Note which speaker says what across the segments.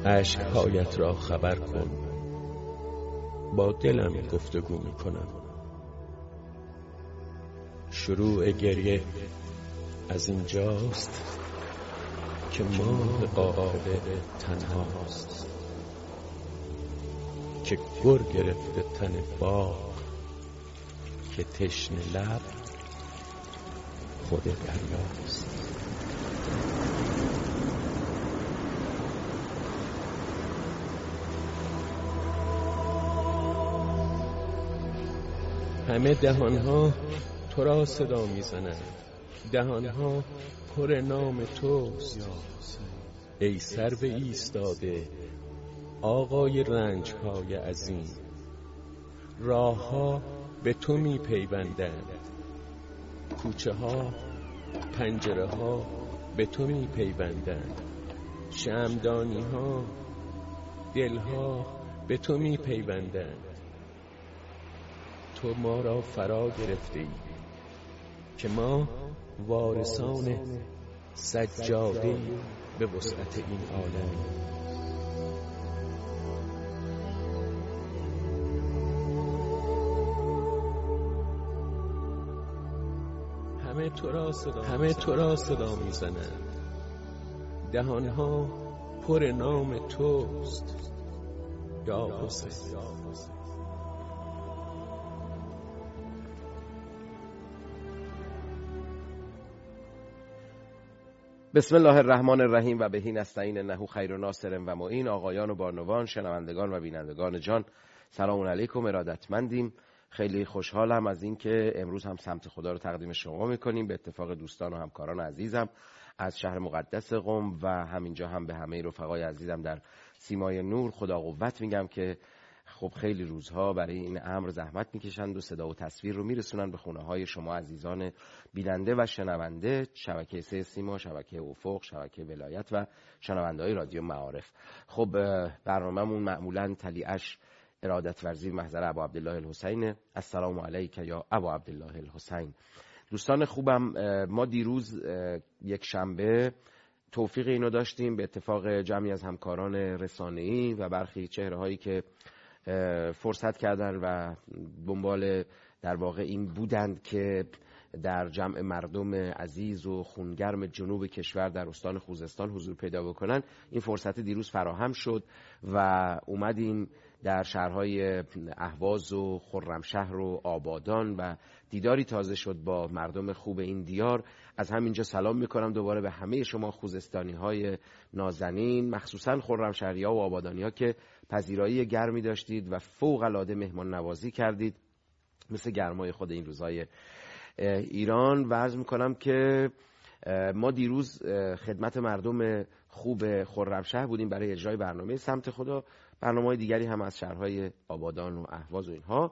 Speaker 1: اشک‌هایت را خبر کن، با دلم گفتگو میکنم. شروع گریه از اینجاست که ماه قاعده تنهاست، که گر گرفته تن باغ، که تشنه لب خود دریاست. همه دهانها تو را صدا میزنند، دهانها پر نام توست. ای سرو ایستاده آقای رنج‌های عظیم، راهها به تو میپیوندند، کوچه ها پنجره ها به تو میپیوندند، شمعدانی ها دلها به تو میپیوندند. تو ما را فرا گرفته ای که ما وارثان سجاده به وسعت این عالمیم. همه تو را صدا میزنند، دهانها پر نام توست یا حسین.
Speaker 2: بسم الله الرحمن الرحیم و بهی نستعین انه خیر ناصر و معین. آقایان و بانوان، شنوندگان و بینندگان جان، سلام علیکم، ارادتمندیم. خیلی خوشحالم از این که امروز هم سمت خدا رو تقدیم شما میکنیم به اتفاق دوستان و همکاران عزیزم از شهر مقدس قم و همینجا هم به همه رفقای عزیزم در سیمای نور خدا قوت میگم که خب خیلی روزها برای این امر زحمت میکشند و صدا و تصویر رو میرسونن به خونه های شما عزیزان بیننده و شنونده شبکه 3 سیما، شبکه افق، شبکه ولایت و شنونده های رادیو معارف. خب برنامه‌مون معمولاً تلیعش ارادت ورزی محضر ابو عبدالله الحسین. السلام علیک یا ابو عبدالله الحسین. دوستان خوبم، ما دیروز یک شنبه توفیق اینو داشتیم به اتفاق جمعی از همکاران رسانه‌ای و برخی چهره‌هایی که فرصت کردن و دنبال در واقع این بودند که در جمع مردم عزیز و خونگرم جنوب کشور در استان خوزستان حضور پیدا بکنن. این فرصت دیروز فراهم شد و اومدیم در شهرهای اهواز و خرمشهر و آبادان و دیداری تازه شد با مردم خوب این دیار. از همینجا سلام میکنم دوباره به همه شما خوزستانی های نازنین، مخصوصا خرمشهری ها و آبادانی ها که پذیرایی گرمی داشتید و فوق العاده مهمان نوازی کردید مثل گرمای خود این روزهای ایران. و عرض میکنم که ما دیروز خدمت مردم خوب خرمشهر بودیم برای اجرای برنامه سمت خدا. برنامه‌های دیگری هم از شهرهای آبادان و اهواز و اینها.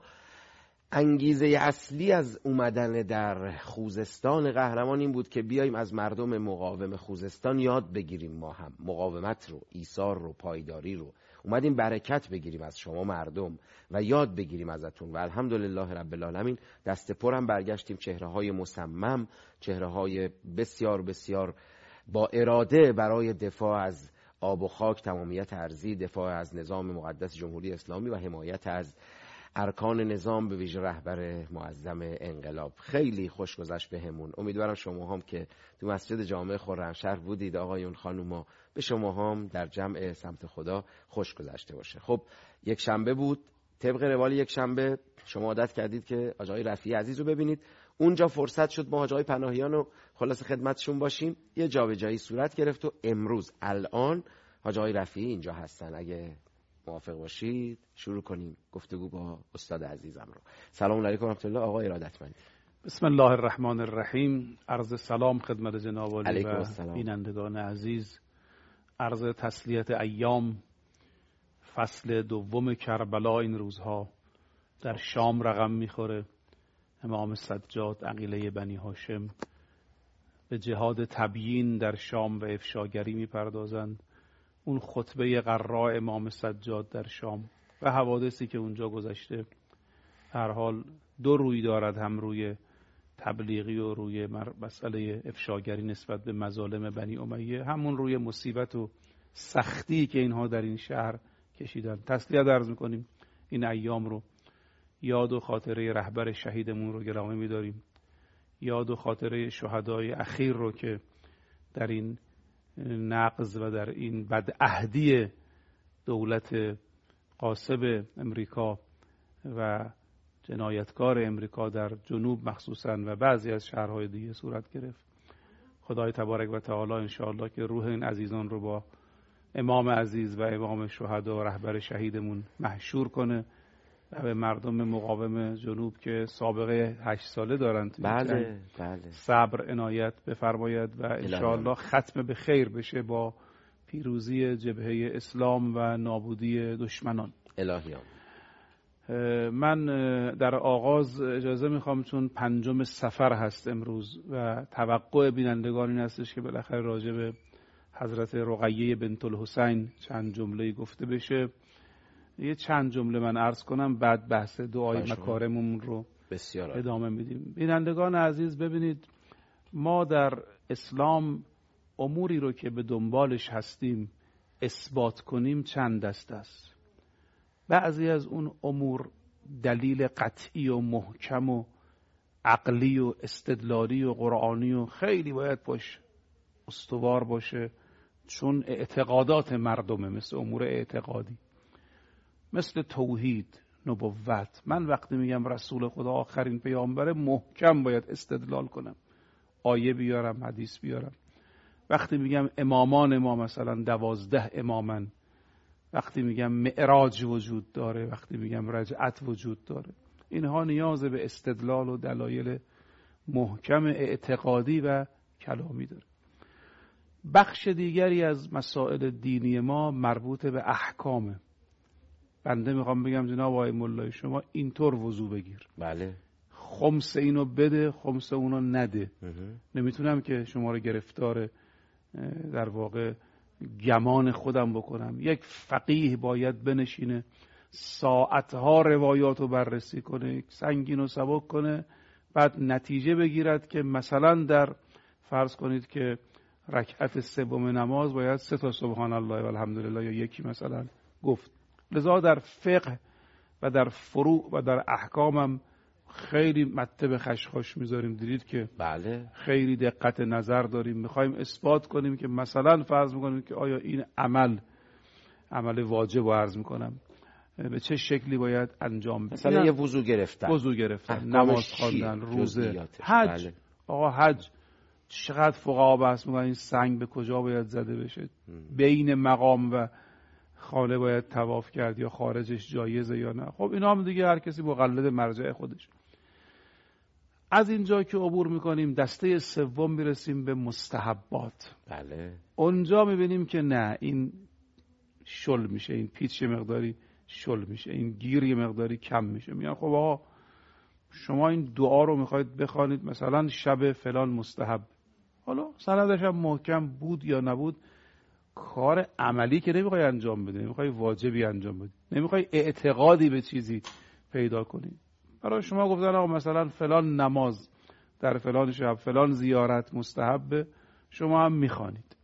Speaker 2: انگیزه اصلی از اومدن در خوزستان قهرمان این بود که بیاییم از مردم مقاوم خوزستان یاد بگیریم. ما هم مقاومت رو، ایثار رو، پایداری رو اومدیم برکت بگیریم از شما مردم و یاد بگیریم ازتون و الحمدلله رب العالمین دست پر هم برگشتیم. چهره‌های مصمم، چهره‌های بسیار بسیار با اراده برای دفاع از آب و خاک، تمامیت ارضی، دفاع از نظام مقدس جمهوری اسلامی و حمایت از ارکان نظام به ویژه رهبر معظم انقلاب. خیلی خوش گذشت بهمون. امیدوارم شما هم که تو مسجد جامع خرمشهر بودید آقایون خانوما، به شما هم در جمع سمت خدا خوش گذشته باشه. خب یک شنبه بود، طبق روال یک شنبه شما عادت کردید که آقای رفیعی عزیز رو ببینید. اونجا فرصت شد ما آقای پناهیان رو خلاص خدمتشون باشیم. یه جابجایی صورت گرفت و امروز الان آقای رفیعی اینجا هستن. اگه موافق باشید شروع کنیم گفتگو با استاد عزیزم رو. سلام علیکم و رحمت الله آقای ارادتمند.
Speaker 3: بسم الله الرحمن الرحیم. عرض سلام خدمت جناب عالی و بینندگان عزیز. عرض تسلیت ایام. فصل دوم کربلا این روزها در شام رقم میخوره. امام سجاد عقیله بنی هاشم به جهاد تبیین در شام و افشاگری میپردازند. اون خطبه قراء امام سجاد در شام و حوادثی که اونجا گذشته هر حال دو روی دارد، هم روی تبلیغی و روی مسئله افشاگری نسبت به مظالم بنی امیه، همون روی مصیبت و سختی که اینها در این شهر کشیدن. تسلیت عرض میکنیم این ایام رو، یاد و خاطره رهبر شهیدمون رو گرامی می‌داریم، یاد و خاطره شهدای اخیر رو که در این نقض و در این بدعهدی دولت غاصب امریکا و جنایتکار امریکا در جنوب مخصوصاً و بعضی از شهرهای دیگه صورت گرفت. خدای تبارک و تعالی انشاءالله که روح این عزیزان رو با امام عزیز و امام شهدا و رهبر شهیدمون محشور کنه و به مردم مقاوم جنوب که سابقه 8 ساله دارن
Speaker 2: بله
Speaker 3: صبر عنایت بفرماید و انشاءالله ختم به خیر بشه با پیروزی جبهه اسلام و نابودی دشمنان.
Speaker 2: الهی
Speaker 3: من در آغاز اجازه میخوام چون 5 صفر هست امروز و توقع بینندگان این هستش که بالاخره راجع به حضرت رقیه بنت الحسین چند جمله گفته بشه، یه چند جمله من عرض کنم، بعد بحث دعای مکارممون رو
Speaker 2: بسیار
Speaker 3: ادامه میدیم. بینندگان عزیز ببینید، ما در اسلام اموری رو که به دنبالش هستیم اثبات کنیم چند دسته است. بعضی از اون امور دلیل قطعی و محکم و عقلی و استدلالی و قرآنی و خیلی باید باشه، استوار باشه، چون اعتقادات مردمه، مثل امور اعتقادی، مثل توحید، نبوت. من وقتی میگم رسول خدا آخرین پیامبره، محکم باید استدلال کنم، آیه بیارم، حدیث بیارم. وقتی میگم امامان ما مثلا 12 امامن، وقتی میگم معراج وجود داره، وقتی میگم رجعت وجود داره، اینها نیاز به استدلال و دلایل محکم اعتقادی و کلامی داره. بخش دیگری از مسائل دینی ما مربوط به احکامه. بنده میخوام بگم جناب آقای مولای شما اینطور وضو بگیر،
Speaker 2: بله،
Speaker 3: خمس اینو بده، خمس اونو نده. نمیتونم که شما رو گرفتار در واقع گمان خودم بکنم. یک فقیه باید بنشینه ساعتها روایات رو بررسی کنه، سنگین و سبک کنه، بعد نتیجه بگیرد که مثلا در فرض کنید که رکعت سوم نماز باید 3 تا سبحان الله و الحمدلله یا یکی مثلا گفت. لذا در فقه و در فروع و در احکامم خیلی مطب خشخاش میذاریم. دیدید که
Speaker 2: بله،
Speaker 3: خیلی دقت نظر داریم، میخوایم اثبات کنیم که مثلا فرض میکنیم که آیا این عمل واجب رو عرض میکنم به چه شکلی باید انجام بشه.
Speaker 2: مثلا یه وضو گرفتن،
Speaker 3: نماز خواندن، روزه، حج. بله. آقا حج چقدر فقها بحث میکنن این سنگ به کجا باید زده بشه، بین مقام و خانه باید طواف کرد یا خارجش جایزه یا نه. خب اینا هم دیگه هر کسی مقلد مرجع خودش. از اینجا که عبور میکنیم دسته سوم میرسیم به مستحبات.
Speaker 2: بله،
Speaker 3: اونجا میبینیم که نه، این شل میشه، این پیچ یه مقداری شل میشه، این گیر یه مقداری کم میشه. میگن خب آقا شما این دعا رو میخواید بخوانید مثلا شب فلان مستحب، حالا سندش هم محکم بود یا نبود، کار عملی که نمیخوای انجام بده، نمیخوای واجبی انجام بده، نمیخوای اعتقادی به چیزی پیدا کنی. برای شما گفتن آقا مثلا فلان نماز در فلان شب، فلان زیارت مستحب، شما هم میخوانید.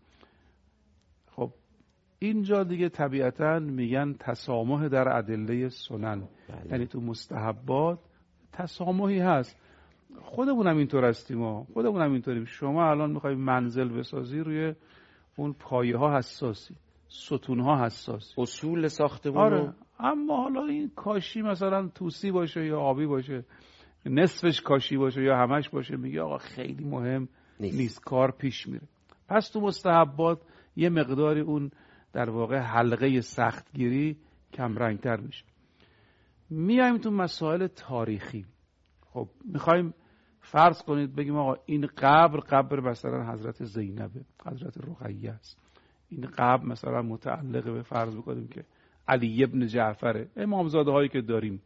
Speaker 3: خب اینجا دیگه طبیعتاً میگن تسامح در ادله سنن.
Speaker 2: بله.
Speaker 3: یعنی تو مستحبات تسامحی هست. خودمونم اینطور هستیم، خودمونم اینطوریم. شما الان میخوای منزل بسازی، روی اون پایه ها حساسی، ستون ها حساسی،
Speaker 2: اصول ساختمون.
Speaker 3: آره. اما حالا این کاشی مثلا توسی باشه یا آبی باشه، نصفش کاشی باشه یا همش باشه، میگه آقا خیلی مهم نیست، کار پیش میره. پس تو مستحبات یه مقداری اون در واقع حلقه سختگیری کم رنگتر میشه. میایم تو مسائل تاریخی. خب میخوایم فرض کنید بگیم آقا این قبر مثلا حضرت زینبه، حضرت رقیه است. این قبر مثلا متعلق به فرض بکنیم که علی ابن جعفر، امامزاده هایی که داریم،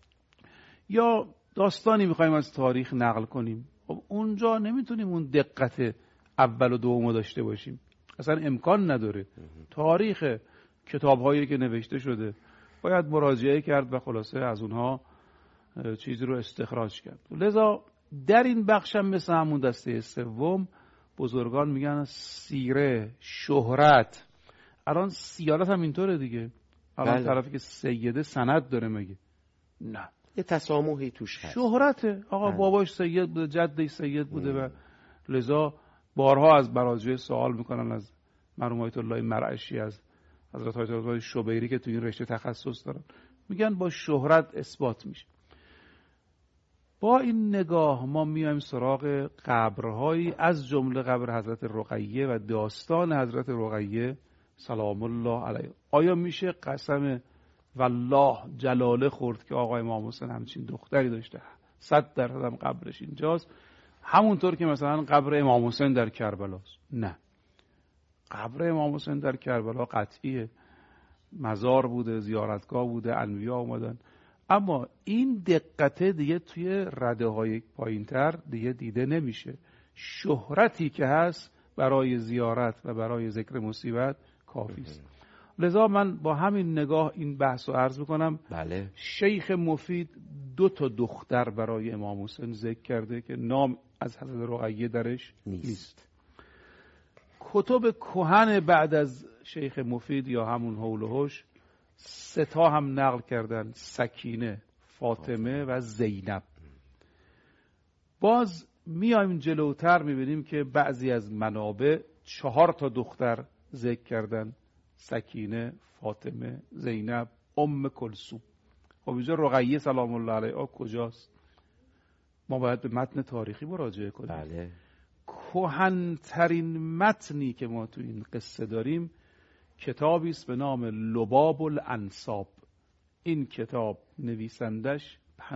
Speaker 3: یا داستانی میخوایم از تاریخ نقل کنیم. خب اونجا نمیتونیم اون دقت اول و دوم داشته باشیم، اصلا امکان نداره. تاریخ کتاب هایی که نوشته شده باید مراجعه کرد و خلاصه از اونها چیزی رو استخراج کرد. لذا در این بخش هم مثل همون دسته سوم بزرگان میگن سیره، شهرت، الان سیارت هم اینطوره دیگه. الان طرفی که سیده سند داره مگه؟ نه،
Speaker 2: یه تسامحی توش هست،
Speaker 3: شهرته. آقا باباش سید بوده، جدش سید بوده و لذا بارها از براجع سوال میکنن از مرحوم آیت الله مرعشی، از حضرت آیت الله شبیری که تو این رشته تخصص دارن، میگن با شهرت اثبات میشه. با این نگاه ما میایم سراغ قبرهایی از جمله قبر حضرت رقیه و داستان حضرت رقیه سلام الله علیه. آیا میشه قسم والله جلاله خورد که آقای امام حسین همچین دختری داشته؟ 100% هم قبرش اینجاست، همونطور که مثلا قبر امام حسین در کربلاست؟ نه، قبر امام حسین در کربلا قطعیه، مزار بوده، زیارتگاه بوده، انبیا اومدن، اما این دقت دیگه توی رده های پایین تر دیگه دیده نمیشه. شهرتی که هست برای زیارت و برای ذکر مصیبت کافی است. لذا من با همین نگاه این بحث رو عرض میکنم.
Speaker 2: بله.
Speaker 3: شیخ مفید 2 دختر برای امام حسین ذکر کرده که نام از حضرت رقیه درش نیست. کتب کهن بعد از شیخ مفید یا همون حول و حوش 3 هم نقل کردن: سکینه، فاطمه و زینب. باز میایم جلوتر میبینیم که بعضی از منابع 4 دختر ذکر کردن: سکینه، فاطمه، زینب، کلثوم. خب اینجا رقیه سلام الله علیها کجاست؟ ما باید به متن تاریخی مراجعه کنیم.
Speaker 2: بله.
Speaker 3: کهن‌ترین متنی که ما تو این قصه داریم کتابی است به نام لباب الانساب. این کتاب نویسندش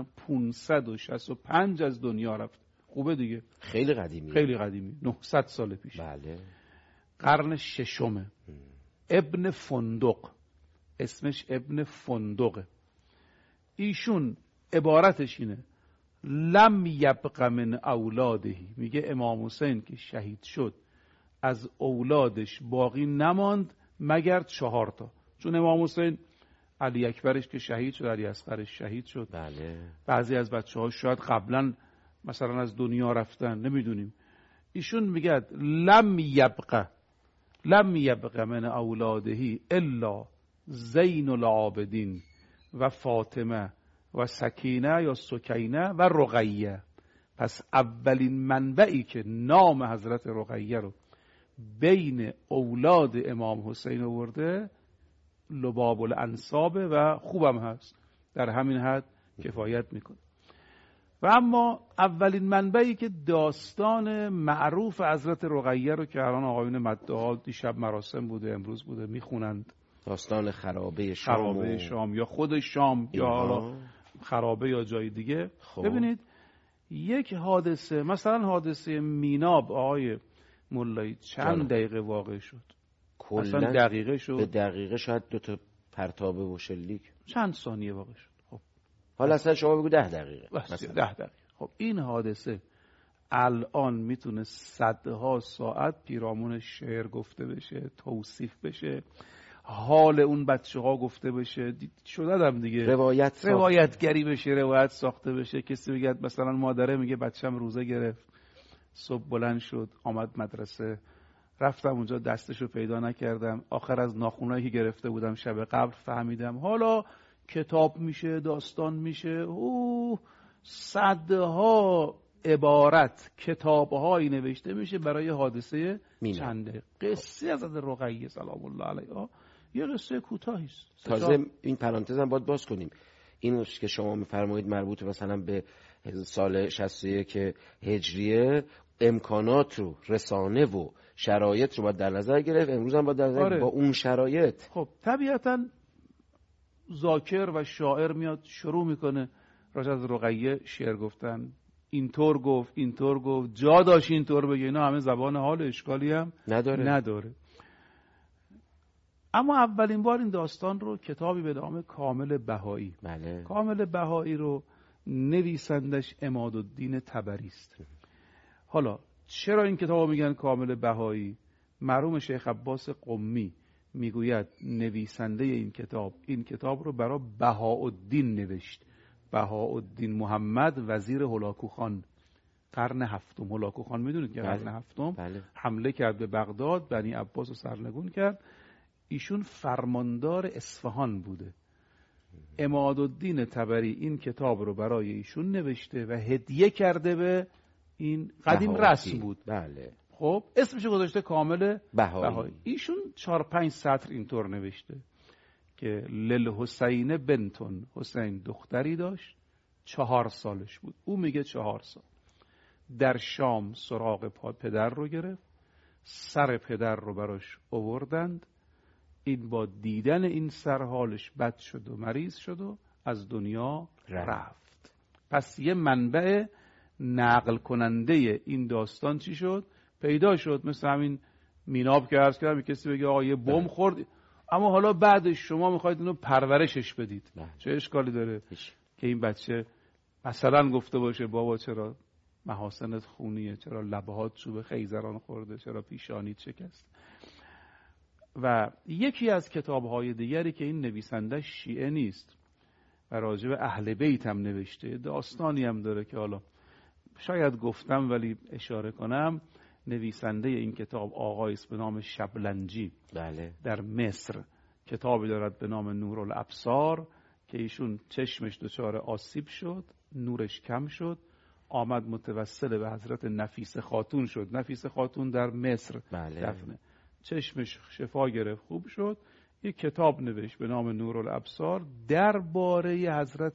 Speaker 3: 565 از دنیا رفت. خوبه دیگه،
Speaker 2: خیلی قدیمی،
Speaker 3: خیلی قدیمی، 900 سال پیش.
Speaker 2: بله.
Speaker 3: قرن 6. ابن فندق، اسمش ابن فندقه. ایشون عبارتش اینه: لم یبق من اولادهی، میگه امام حسین که شهید شد از اولادش باقی نماند مگر 4 چون امام حسین علی اکبرش که شهید شد، علی اصغرش شهید شد.
Speaker 2: بله.
Speaker 3: بعضی از بچه‌ها شاید قبلا مثلا از دنیا رفتن، نمیدونیم. ایشون میگه لم یبق من اولادهی الا زین العابدین و فاطمه و سکینه یا سکینه و رقیه. پس اولین منبعی که نام حضرت رقیه رو بین اولاد امام حسین آورده لباب الانساب و خوبم هست، در همین حد کفایت میکنه. و اما اولین منبعی که داستان معروف حضرت رقیه رو که الان آقایون مدعا دیشب مراسم بوده، امروز بوده، میخونند،
Speaker 2: داستان خرابه
Speaker 3: شام یا خود شام یا حالا خرابه یا جای دیگه. ببینید یک حادثه، مثلا حادثه میناب آقای مولایی چند دقیقه واقع شد؟
Speaker 2: اصلا
Speaker 3: دقیقه شد؟
Speaker 2: به دقیقه شاید 2 پرتابه و شلیک
Speaker 3: چند ثانیه واقع شد. خب
Speaker 2: حالا اصلا شما بگو 10 دقیقه.
Speaker 3: 10 دقیقه. خب این حادثه الان میتونه صدها ساعت پیرامون شعر گفته بشه، توصیف بشه، حال اون بچه ها گفته بشه، شده هم دیگه، روایتگری بشه، روایت ساخته بشه. کسی بگه مثلا مادره میگه بچه‌م روزه گرفت، صبح بلند شد آمد مدرسه، رفتم اونجا دستشو پیدا نکردم، آخر از ناخونایی که گرفته بودم شب قبل فهمیدم. حالا کتاب میشه، داستان میشه، صدها عبارت، کتابهایی نوشته میشه برای حادثه چنده. قصه از رقیه سلام الله علیها یه قصه کوتاهی است.
Speaker 2: تازه این پرانتز هم باید باز کنیم، این که شما میفرمایید مربوط مثلا به سال 61 هجریه، امکانات رو، رسانه و شرایط رو باید در نظر گرفت. امروز هم باید در نظر با اون شرایط.
Speaker 3: خب طبیعتاً ذاکر و شاعر میاد شروع میکنه راجع از رقیه شعر گفتن، اینطور گفت، جا داشت اینطور بگه. اینا همه زبان حال، اشکالی هم نداره. اما اولین بار این داستان رو کتابی به نام کامل بهایی، کامل بهایی رو نویسندش عمادالدین طبری است. حالا چرا این کتاب رو میگن کامل بهایی؟ مرحوم شیخ عباس قمی میگوید نویسنده این کتاب رو برای بهاءالدین نوشت. بهاءالدین محمد وزیر هولاکوخان، قرن 7. هولاکوخان میدونید که قرن 7 حمله کرد به بغداد، بنی عباس رو سرنگون کرد. ایشون فرماندار اصفهان بوده. عمادالدین طبری این کتاب رو برای ایشون نوشته و هدیه کرده به این قدیم رسم بود.
Speaker 2: بله.
Speaker 3: خب اسمش گذاشته کامل
Speaker 2: بهایی.
Speaker 3: ایشون 4-5 سطر اینطور نوشته که للحسین بنتون، حسین دختری داشت 4 سالش بود. او میگه 4 سال در شام سراغ پدر رو گرفت، سر پدر رو براش آوردند، این با دیدن این سر حالش بد شد و مریض شد و از دنیا رفت. پس یه منبع نقل کننده این داستان چی شد؟ پیدا شد. مثل همین میناب که عرض کردم، کسی بگه آقا یه بم خورد، اما حالا بعدش شما میخواید اینو پرورشش بدید، چه اشکالی داره که این بچه مثلا گفته باشه بابا چرا محاسنت خونیه، چرا لبهات چوب خیزران خورده، چرا پیشانیت شکست. و یکی از کتاب‌های دیگری که این نویسنده شیعه نیست و راجع به اهل بیت هم نوشته، داستانی هم داره که حالا شاید گفتم ولی اشاره کنم. نویسنده این کتاب آقایی است به نام شبلنجی.
Speaker 2: بله. در
Speaker 3: مصر کتابی دارد به نام نورالابصار که ایشون چشمش دچار آسیب شد، نورش کم شد، آمد متوسل به حضرت نفیس خاتون شد. نفیس خاتون در مصر دفنه. چشمش شفا گرفت، خوب شد. یک کتاب نوشت به نام نورالابصار درباره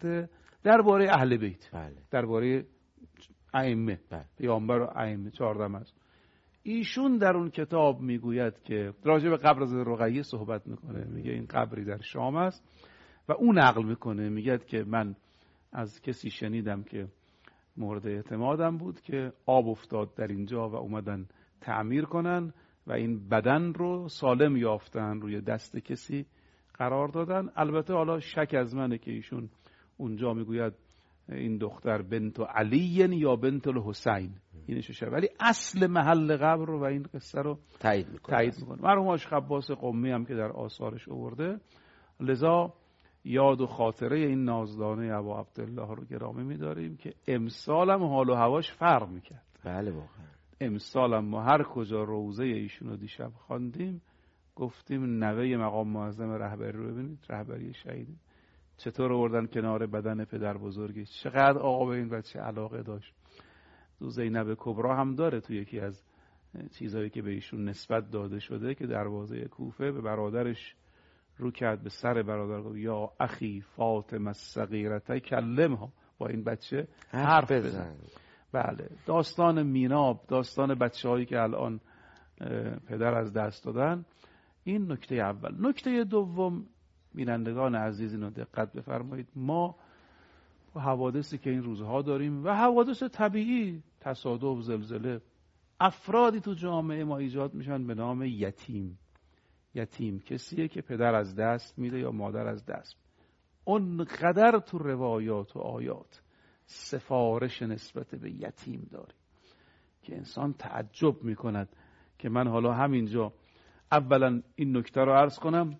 Speaker 3: اهل بیت، درباره ائمه، پیامبر و ائمه 14 است. ایشون در اون کتاب میگوید که راجع به قبر حضرت رقیه صحبت میکنه، میگه این قبری در شام است و اون نقل میکنه، میگه که من از کسی شنیدم که مورد اعتمادم بود که آب افتاد در اینجا و اومدن تعمیر کنن و این بدن رو سالم یافتن، روی دست کسی قرار دادن. البته حالا شک از منه که ایشون اونجا میگوید این دختر بنت علی یا بنت الحسین اینش شد، ولی اصل محل قبر رو و این قصه رو تایید میکنه. مرحوم آش خباس قمی هم که در آثارش آورده. لذا یاد و خاطره این نازدانه ابا عبدالله رو گرامی می‌داریم که امسال هم حال و هواش فرق میکرد.
Speaker 2: بله واقعا.
Speaker 3: امسال هم ما هر کجا روضه ایشون رو دیشب خواندیم گفتیم نوه مقام معظم رهبری رو ببینید، رهبری شهیدی چطور آوردن کنار بدن پدر بزرگش، چقدر آقا به این بچه علاقه داشت. تو زینب کبرا هم داره، تو یکی از چیزایی که به ایشون نسبت داده شده که دروازه کوفه به برادرش رو کرد، به سر برادر گفت یا اخی فاطمه الصغیرة کلمها، با این بچه حرف بزن. بله. داستان میناب، داستان بچه‌هایی که الان پدر از دست دادن، این نکته اول. نکته دوم، بینندگان عزیز اینو دقت بفرمایید، ما حوادثی که این روزها داریم و حوادث طبیعی، تصادف، زلزله، افرادی تو جامعه ما ایجاد میشن به نام یتیم. یتیم کسیه که پدر از دست میده یا مادر از دست. اونقدر تو روایات و آیات سفارش نسبت به یتیم داره که انسان تعجب میکند که من حالا همینجا اولا این نکته رو عرض کنم،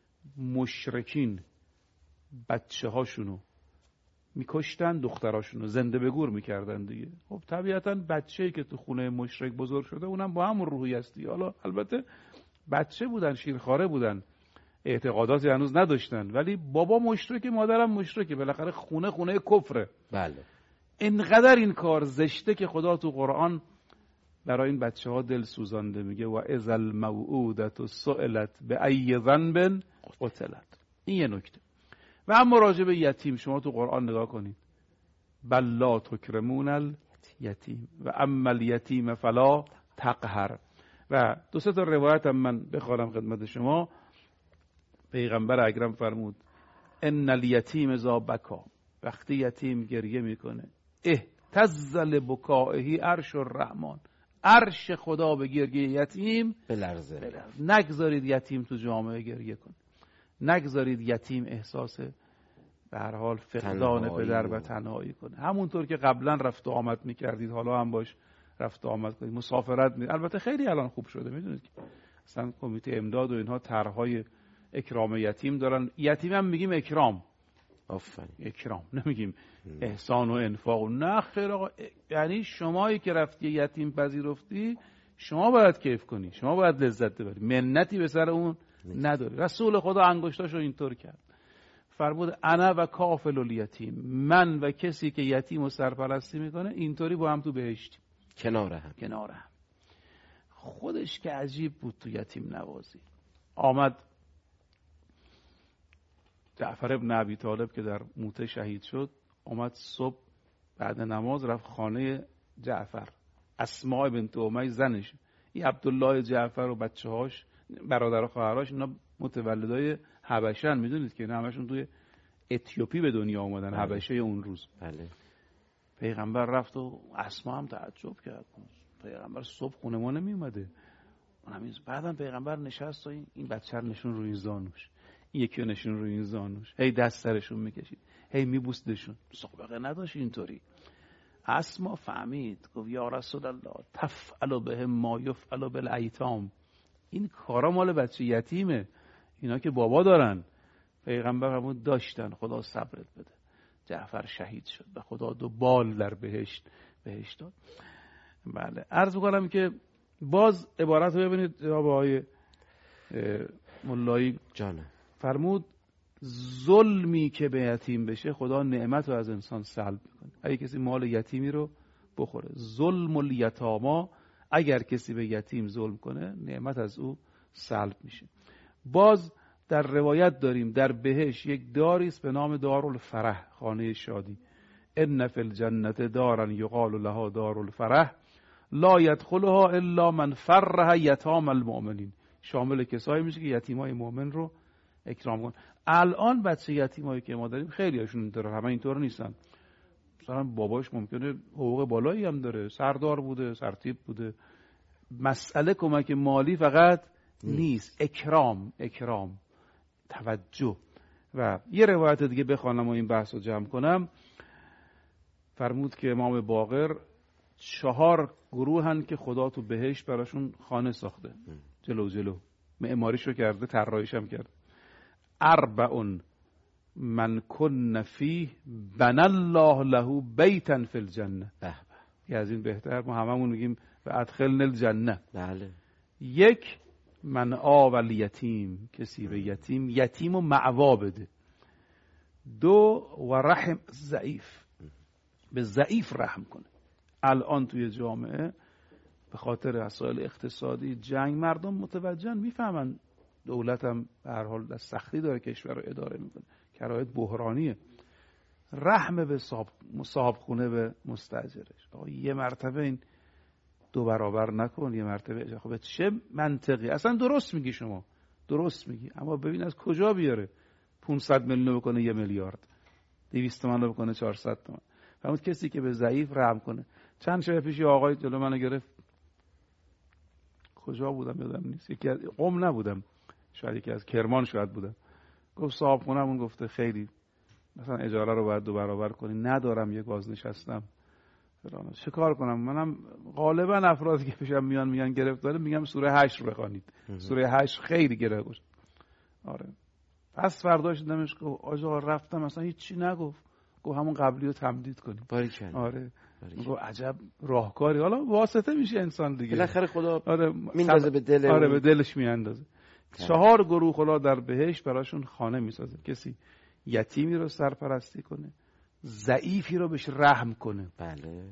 Speaker 3: مشرکین بچه هاشونو میکشتن، دختراشونو زنده به گور میکردن دیگه. خب طبیعتا بچه‌ای که تو خونه مشرک بزرگ شده اونم با همون روحی هستی. حالا البته بچه بودن، شیرخواره بودن، اعتقاداتی هنوز نداشتن، ولی بابا مشرک، مادرم مشرکه، بالاخره خونه کفره.
Speaker 2: بله.
Speaker 3: اینقدر این کار زشته که خدا تو قرآن برای این بچه ها دل سوزانده، میگه و اذا الموعودة سئلت بأی ذنب قتلت. این یه نکته. و اما راجع به یتیم شما تو قرآن نگاه کنید، بل لا تکرمون الیتیم و اما الیتیم فلا تقهر. و 2-3 تا روایت هم من بخوانم خدمت شما. پیغمبر اکرم فرمود ان الیتیم اذا بکا، وقتی یتیم گریه میکنه، اهتز لبکائه عرش الرحمن، عرش خدا به گریه یتیم
Speaker 2: بلرزه.
Speaker 3: نگذارید یتیم تو جامعه گریه کنه، نگذارید یتیم احساس به هر حال فقدان پدر و تنهایی کنه. همونطور که قبلا رفت و آمد میکردید حالا هم باش رفت و آمد کنید، مسافرت البته خیلی الان خوب شده، میدونید که اصلا کمیته امداد و اینها طرحهای اکرام یتیم دارن. یتیم هم میگیم اکرام،
Speaker 2: آفرین،
Speaker 3: اکرام، نمیگیم احسان و انفاق. نه خیر آقا، یعنی شمایی که رفتی یتیم پذیرفتی، شما باید کیف کنی، شما باید لذت ببری، منتی به سر اون نداری. رسول خدا انگشتاشو اینطور کرد، فرمود انا و کافل الیتیم، من و کسی که یتیم و سرپرستی میکنه اینطوری با هم تو بهشتیم، کنار هم. خودش که عجیب بود تو یتیم نوازی. آمد جعفر ابن ابی طالب که در موته شهید شد، آمد صبح بعد نماز رفت خانه جعفر، اسماء بنت امیه زنش، این عبدالله جعفر و بچه‌هاش، برادر و خواهراش، اینا متولدای حبشن، میدونید که اینا همشون توی اتیوپی به دنیا اومدن. حبشه اون روز. بله. پیغمبر رفت و اسما هم تعجب کرد، پیغمبر صبح خونه ما نمی اومده. بعدم پیغمبر نشست و این بچه رو نشون روی زانوش، این یکی رو نشون روی این زانوش، هی دست سرشون میکشید، هی میبوسدشون. سابقه نداشت اینطوری. اسما فهمید، گفت یا رسول الله تفعل بهم ما یفعل بالایتام، این کارا مال بچه یتیمه، اینا که بابا دارن. پیغمبر همون داشتن، خدا صبرت بده. جعفر شهید شد، به خدا 2 بال در بهشت داد. بله، عرض می‌کنم که باز عبارت رو ببینید جناب آقای ملایی
Speaker 2: جانه، فرمود
Speaker 3: ظلمی که به یتیم بشه خدا نعمت رو از انسان سلب میکنه. اگه کسی مال یتیمی رو بخوره، ظلم الیتاما، اگر کسی به یتیم ظلم کنه نعمت از او سلب میشه. باز در روایت داریم در بهشت یک داری است به نام دارالفرح، خانه شادی. ان فی الجنة دارا یقال لها دارالفرح لا یدخلها الا من فرح یتام المؤمنین، شامل کسایی میشه که یتیمای مؤمن رو اکرام کن. الان بچه یتیمایی که ما داریم خیلی هاشون اینطور، همه اینطور نیستن. مثلا باباش ممکنه حقوق بالایی هم داره، سردار بوده، سرتیپ بوده. مسئله کمک مالی فقط نیست، اکرام، توجه. و یه روایت دیگه بخوانم و این بحث رو جمع کنم. فرمود که امام باقر 4 گروهن که خدا تو بهشت براشون خانه ساخته، جلو معماریشو کرده، طراحیش هم کرده. 4 من کن فیه بنى الله له بیتا فی الجنه. یه از این بهتر ما هممون میگیم و ادخلنا الجنه. بله. 1 من آوى الیتیم، کسی به یتیم و معوا بده. 2 و رحم ضعیف، به ضعیف رحم کنه. الان توی جامعه به خاطر مسائل اقتصادی، جنگ، مردم متوجهن، میفهمن دولت هم به هر حال دست سختی داره کشور رو اداره میکنه، شرایط بحرانیه. رحم به صاحب خونه به مستاجرش. آقا یه مرتبه این 2 برابر نکن، یه مرتبه. خب چه منطقی؟ اصلا درست میگی، شما درست میگی، اما ببین از کجا بیاره 500 میلیون بکنه 1 میلیارد، 200 تومن بکنه 400 تومن. فهمید کسی که به ضعیف رحم کنه. چند شب پیش آقای جلو منو گرفت، کجا بودم یادم نیست، یکی از قم نبودم، شاید یکی از کرمان شاید بودم. گفت صاحب خونمون گفته خیلی مثلا اجاره رو باید 2 برابر کنی، ندارم، یه بازنشستم، چه کار کنم؟ منم غالبا افرادی که پیشم میان میگن گرفتاره، میگم سوره 8 رو بخوانید. سوره 8 خیلی گرفت. آره. پس فرداش دیدمش گفت آقا رفتم مثلا هیچ چی نگفت، گفت همون قبلی رو تمدید کنیم. باریکلا. آره. گفت عجب راهکاری. حالا واسطه میشه انسان دیگه.
Speaker 2: بالاخره خدا میندازه به دل.
Speaker 3: آره به دلش میاندازه. 4 گروه خدا در بهشت براشون خانه میسازه. کسی یتیمی رو سرپرستی کنه، ضعیفی رو بهش رحم کنه.
Speaker 2: بله.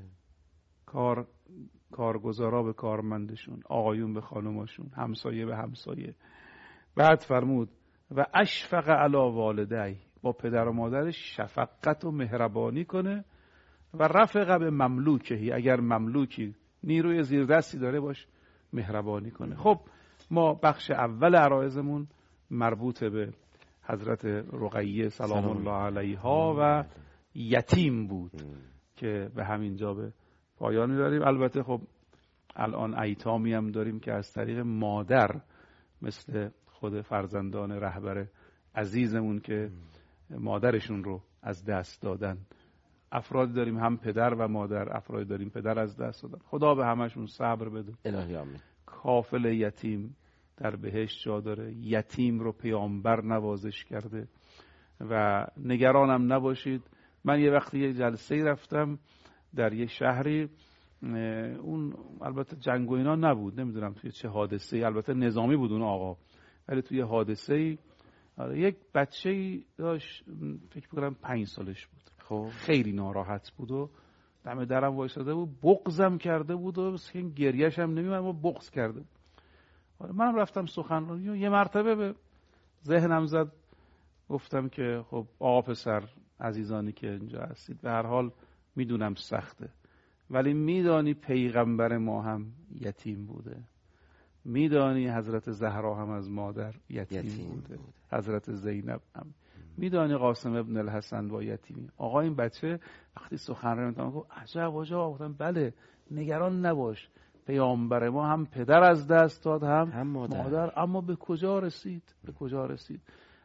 Speaker 3: کارگزارا به کارمندشون، آقایون به خانماشون، همسایه به همسایه. بعد فرمود و اشفق علی والدی، با پدر و مادرش شفقت و مهربانی کنه. و رفق به مملوکهی، اگر مملوکی نیروی زیردستی داره باش مهربانی کنه. خب ما بخش اول عرایزمون مربوط به حضرت رقیه سلام الله علیها و یتیم بود که به همین جا به پایان می‌بریم. البته خب الان ایتامی هم داریم که از طریق مادر، مثل خود فرزندان رهبر عزیزمون که مادرشون رو از دست دادن. افراد داریم هم پدر و مادر، افراد داریم پدر از دست دادن. خدا به همشون صبر بده.
Speaker 2: الهی آمین.
Speaker 3: کافل یتیم در بهشت جا داره. یتیم رو پیامبر نوازش کرده و نگرانم نباشید. من یه وقتی یه جلسه رفتم در یه شهری، اون البته جنگ و اینا نبود، نمیدونم توی چه حادثه‌ای، البته نظامی بود اون آقا، ولی توی حادثه‌ای یک بچه‌ای داشت، فکر می‌کنم 5 سالش بود.
Speaker 2: خب
Speaker 3: خیلی ناراحت بود و دم درم وایساده بود، بغضم کرده بود و گریه‌ش هم نمی‌اومد، اما بغض کرده بود. من رفتم سخنرانی و یه مرتبه به ذهنم زد، گفتم که خب آقا پسر عزیزانی که اینجا هستید، به هر حال میدونم سخته، ولی میدانی پیغمبر ما هم یتیم بوده، میدانی حضرت زهرا هم از مادر یتیم بوده، حضرت زینب هم، میدانی قاسم ابن الحسن با یتیمی. آقا این بچه وقتی سخنرانی می‌کنه گفت عجب واجا، گفتم بله نگران نباش، پیامبر ما هم پدر از دست داد هم مادر، اما به کجا رسید؟ به کجا رسید؟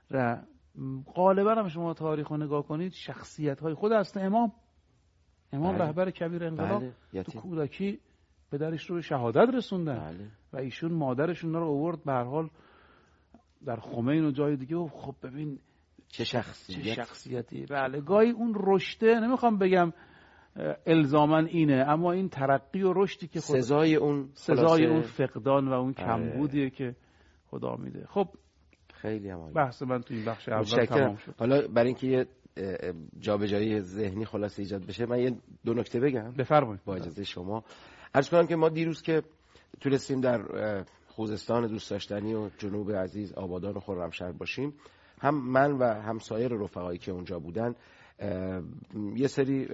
Speaker 3: غالبا هم شما تاریخ رو نگاه کنید، شخصیت‌های خود اصلا امام رهبر کبیر انقلاب تو کودکی پدرش رو به شهادت رسوندن و ایشون مادرشون رو آورد به هر حال در خمین و جای دیگه و خب ببین
Speaker 2: چه شخصیتی.
Speaker 3: بله گاهی اون رشته، نمیخوام بگم الزاماً اینه، اما این ترقی و رشدی که
Speaker 2: سزای اون
Speaker 3: فقدان و اون کمبودیه که خدا میده. خب
Speaker 2: خیلی عالی.
Speaker 3: بحث من تو این بخش اول تمام شد.
Speaker 2: حالا برای اینکه یه جابجایی ذهنی خلاصه ایجاد بشه، من یه 2 نکته بگم.
Speaker 3: بفرمایید.
Speaker 2: با اجازه شما عرض کنم که ما دیروز که تونستیم در خوزستان دوست داشتنی و جنوب عزیز آبادان و خرمشهر باشیم، هم من و هم سایر رفقایی که اونجا بودن یه سری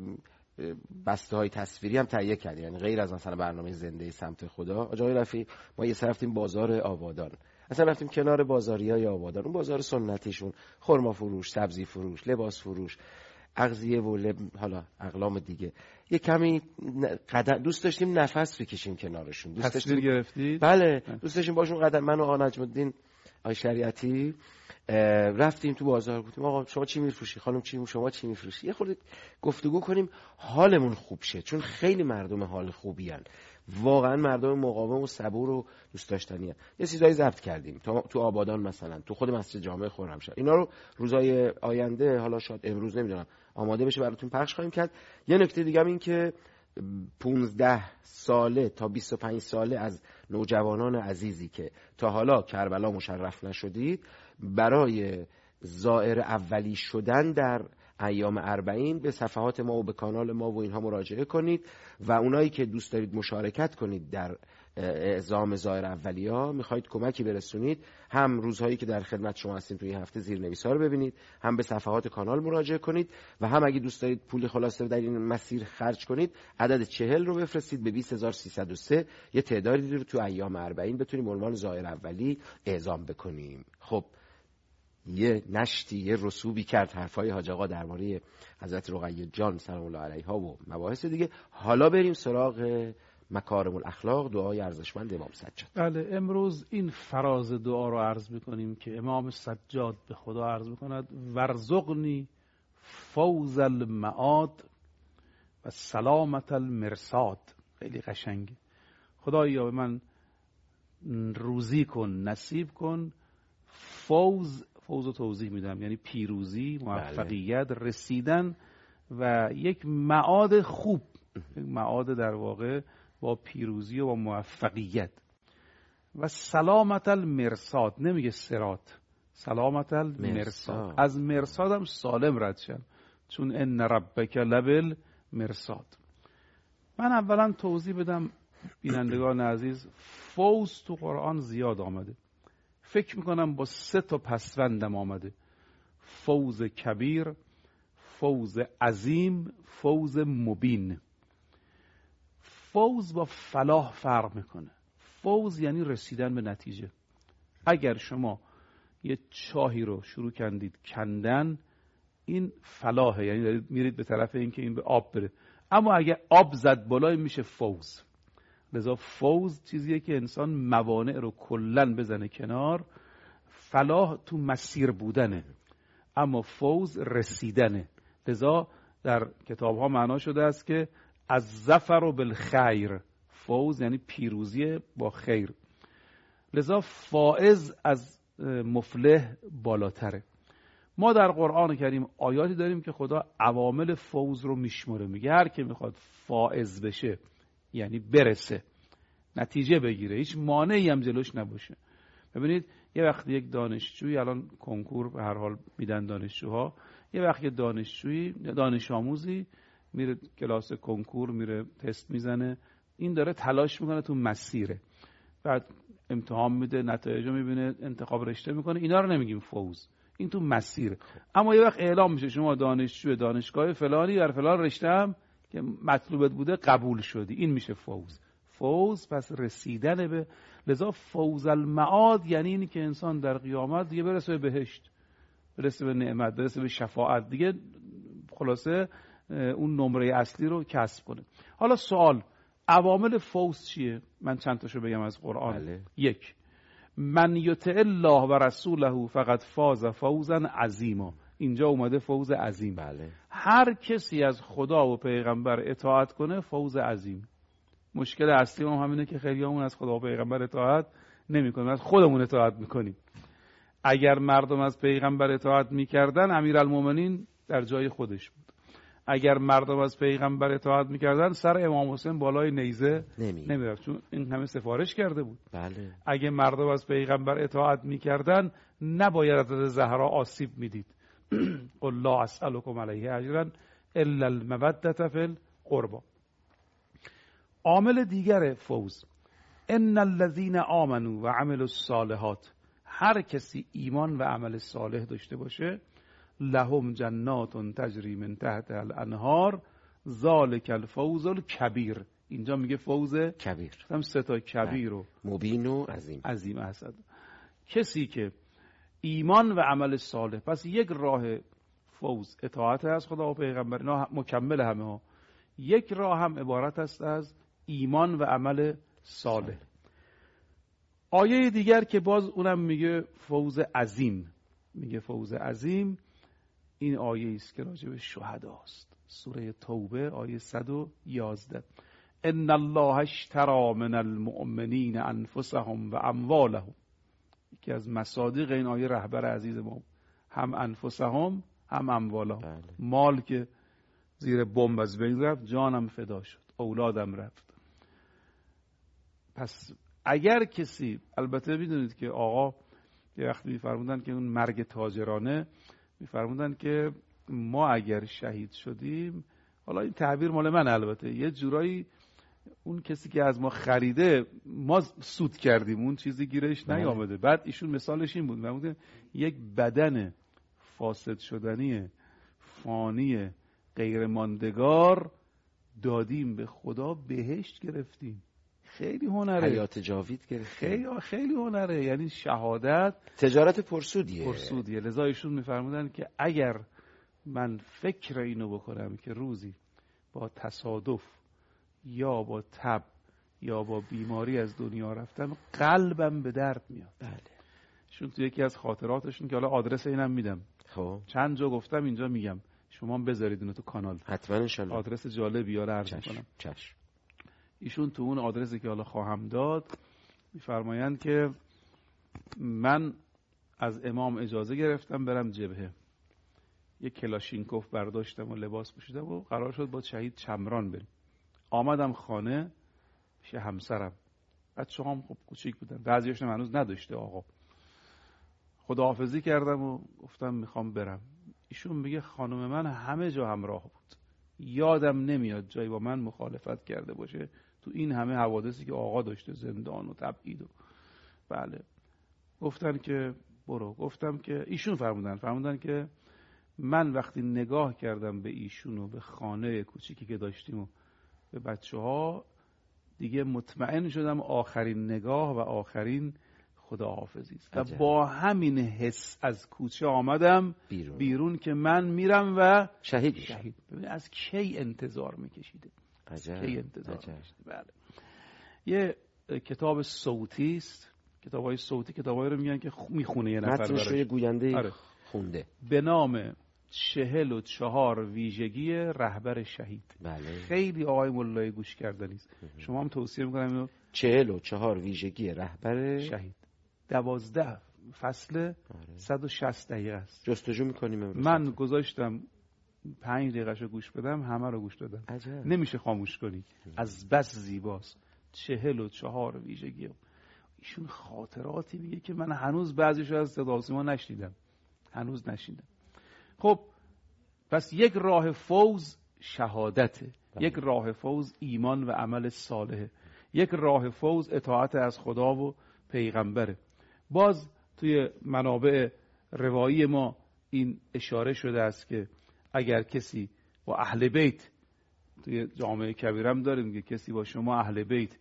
Speaker 2: بسته های تصویری هم تهیه کردیم، یعنی غیر از مثلا برنامه زنده سمت خدا. آقای رفیع ما یه سر رفتیم بازار آبادان، اصلا رفتیم کنار بازاریای آبادان، اون بازار سنتیشون، خرما فروش، سبزی فروش، لباس فروش، اغذیه و حالا اقلام دیگه. یه کمی دوست داشتیم نفس بکشیم کنارشون.
Speaker 3: دوست داشتیم گرفتید؟
Speaker 2: بله دوست داشتیم باشون قدم. من و آقا نجم الدین آقای شریعتی رفتیم تو بازار، گفتیم آقا شما چی میفروشی، خانم شما چی میفروشی، یه خورده گفتگو کنیم حالمون خوب شه، چون خیلی مردم حال خوبی هن، واقعا مردم مقاوم و صبور و دوست داشتنی هن. یه چیزایی ضبط کردیم تو آبادان، مثلا تو خود مسجد جامع خرمشهر. اینا رو روزای آینده، حالا شاید امروز نمیدونم، آماده بشه براتون پخش خواهیم کرد. یه نکته دیگه هم این که 15 ساله تا 25 ساله از نوجوانان عزیزی که تا حالا کربلا مشرف نشدید، برای زائر اولی شدن در ایام 40 به صفحات ما و به کانال ما و اینها مراجعه کنید و اونایی که دوست دارید مشارکت کنید در اعزام زائر اولیا، میخواید کمکی برسونید، هم روزهایی که در خدمت شما هستیم توی این هفته زیرنویس‌ها رو ببینید، هم به صفحات کانال مراجعه کنید و هم اگه دوست دارید پول خلاصه در این مسیر خرج کنید، عدد 40 رو بفرستید به 20303، یه تعدادی رو تو ایام 40 بتونیم عنوان زائر اولی اعزام بکنیم. خب یه نشتی، یه رسوبی کرد حرفای حاج آقا درباره حضرت رقیه جان سلام الله علیها و مباحث دیگه. حالا بریم سراغ مکارم الاخلاق، دعای ارزشمند امام سجاد.
Speaker 3: بله امروز این فراز دعا رو عرض می‌کنیم که امام سجاد به خدا عرض می‌کند ورزقنی فوز المعاد و سلامت المرصاد. خیلی قشنگه. خدایا به من روزی کن، نصیب کن، فوز رو توضیح میدم، یعنی پیروزی، موفقیت، رسیدن و یک معاد خوب، یک معاد در واقع با پیروزی و با موفقیت. و سلامت المرصاد، نمیگه صراط، سلامت المرصاد، از مرصاد هم سالم رد شن، چون ان ربک لبل مرصاد. من اولا توضیح بدم بینندگان عزیز، فوز تو قرآن زیاد آمده، فکر میکنم با 3 تا پسوندم آمده: فوز کبیر، فوز عظیم، فوز مبین. فوز با فلاح فرق میکنه. فوز یعنی رسیدن به نتیجه. اگر شما یه چاهی رو شروع کردید کندن، این فلاحه، یعنی دارید میرید به طرف اینکه این به آب بره. اما اگر آب زد بالای میشه فوز. لذا فوز چیزیه که انسان موانع رو کلن بزنه کنار. فلاح تو مسیر بودنه، اما فوز رسیدنه. لذا در کتاب ها معنا شده است که از ظفر و بالخیر، فوز یعنی پیروزی با خیر. لذا فائز از مفلح بالاتره. ما در قرآن کریم آیاتی داریم که خدا عوامل فوز رو میشمره، میگه هر که میخواد فائز بشه، یعنی برسه، نتیجه بگیره، هیچ مانعی هم جلوش نباشه. ببینید یه وقت یک دانشجوی، الان کنکور به هر حال میدن دانشجوها، یه وقت یه دانشجویی، دانش آموزی میره کلاس کنکور، میره تست میزنه، این داره تلاش میکنه تو مسیره، بعد امتحان میده، نتایج رو میبینه، انتخاب رشته میکنه، اینا رو نمیگیم فوز، این تو مسیره. اما یه وقت اعلام میشه شما دانشجو دانشگاه فلانی در فلان رشته هم که مطلوبت بوده قبول شدی، این میشه فوز. فوز پس رسیدن به، لذا فوز المعاد یعنی این که انسان در قیامت دیگه برسه به بهشت، برسه به نعمت، برسه به شفاعت، دیگه خلاصه اون نمره اصلی رو کسب کنه. حالا سوال، عوامل فوز چیه؟ من چند تاشو بگم از قرآن.
Speaker 2: بله.
Speaker 3: 1 من یطع الله و رسوله فقد فاز فوزا عظیما. اینجا اومده فوز عظیم.
Speaker 2: بله.
Speaker 3: هر کسی از خدا و پیغمبر اطاعت کنه فوز عظیم. مشکل اصلی ما همینه که خیلیامون از خدا و پیغمبر اطاعت نمی‌کنیم، از خودمون اطاعت می‌کنیم. اگر مردم از پیغمبر اطاعت می‌کردن امیرالمومنین در جای خودش بود. اگر مردم از پیغمبر اطاعت می‌کردن سر امام حسین بالای نیزه نمی‌رفت، چون این همه سفارش کرده بود.
Speaker 2: بله.
Speaker 3: اگه مردم از پیغمبر اطاعت می‌کردن نباید از زهرا آسیب می‌دید. قل لا اسألكم علیه اجرا الا المودة فی القربى. عامل دیگر فوز، ان الذين آمنوا و عملوا الصالحات، هر کسی ایمان و عمل صالح داشته باشه، لهم جنات تجری من تحتها الانهار ذلک الفوز الکبیر. اینجا میگه فوز
Speaker 2: کبیر،
Speaker 3: هم 3 تا کبیر و
Speaker 2: مبین و عظیم
Speaker 3: هست. کسی که ایمان و عمل صالح، پس یک راه فوز اطاعت از خدا و پیغمبر، اینا مکمل همه ها. یک راه هم عبارت است از ایمان و عمل صالح. آیه دیگر که باز اونم میگه فوز عظیم، میگه فوز عظیم، این آیه است که راجع به شهدا است. سوره توبه آیه 111 ان الله اشتری من المؤمنین انفسهم و اموالهم. یکی از مصادیق این آیه رهبر عزیز ما، هم انفسهم هم اموالهم.
Speaker 2: بله.
Speaker 3: مال که زیر بمب از بین رفت، جانم فدا شد، اولادم رفت. پس اگر کسی، البته میدونید که آقا یه وقتی میفرمودن که اون مرگ تاجرانه، میفرمودن که ما اگر شهید شدیم، حالا این تعبیر مال من البته، یه جورایی اون کسی که از ما خریده ما سود کردیم، اون چیزی گیرش نیامده. بعد ایشون مثالش این بود، میگه یک بدن فاسد شدنی خانی غیر ماندگار دادیم به خدا، بهشت گرفتیم. خیلی هنره،
Speaker 2: حیات جاوید گرفتیم.
Speaker 3: خیلی هنره، یعنی شهادت
Speaker 2: تجارت پرسودیه.
Speaker 3: لذا ایشون میفرمودن که اگر من فکر اینو بکنم که روزی با تصادف یا با تب یا با بیماری از دنیا رفتم، قلبم به درد میاد.
Speaker 2: بله.
Speaker 3: ایشون تو یکی از خاطراتشون که حالا آدرس اینم میدم،
Speaker 2: خب
Speaker 3: چند جا گفتم اینجا میگم، شما هم بذارید اینو تو کانال،
Speaker 2: حتما ان شاء الله.
Speaker 3: آدرس جالبی رو عرض میکنم.
Speaker 2: چشم.
Speaker 3: ایشون تو اون آدرسی که حالا خواهم داد میفرمایند که من از امام اجازه گرفتم برم جبهه، یک کلاشینکوف برداشتم و لباس پوشیدم و قرار شد با شهید چمران بریم. آمدم خانه پیش همسرم، بچه‌ها هم خب کوچیک بودن، بعضیاشون هنوز نداشته آقا. خداحافظی کردم و گفتم میخوام برم. ایشون میگه خانم من همه جا همراه بود، یادم نمیاد جایی با من مخالفت کرده باشه تو این همه حوادثی که آقا داشته، زندان و تبعید و بله. گفتن که برو. گفتم که ایشون فرمودن که من وقتی نگاه کردم به ایشون و به خانه کوچیکی که داشتیم و به بچه‌ها، دیگه مطمئن شدم آخرین نگاه و آخرین خداحافظی است. و با همین حس از کوچه آمدم بیرون که من میرم و شهید. ببین از کی انتظار میکشیده، کی انتظار میکشیده. بله. یه کتاب صوتی است، کتابای صوتی کتابایی رو میگن که میخونه یه نفر،
Speaker 2: متنش رو یه گوینده خونده،
Speaker 3: به نام 44 ویژگی رهبر شهید.
Speaker 2: بله.
Speaker 3: خیلی آقای مولای گوش کردنی است. شما هم توصیه میکنم اینو.
Speaker 2: 44 ویژگی رهبر
Speaker 3: شهید، 12 فصل 160 دقیقه است.
Speaker 2: جستجو میکنیم.
Speaker 3: من گذاشتم 5 دقیقه‌شو گوش بدم همه رو گوش دادم. نمیشه خاموش کنی، از بس زیباست. 44 ویژگی. ایشون خاطراتی میگه که من هنوز بعضیشو از صدا و سیما نشنیدم، هنوز نشنیدم. خب پس یک راه فوز شهادته، یک راه فوز ایمان و عمل صالحه، یک راه فوز اطاعت از خدا و پیغمبره. باز توی منابع روایی ما این اشاره شده است که اگر کسی با اهل بیت، توی جامعه کبیرم داریم که کسی با شما اهل بیت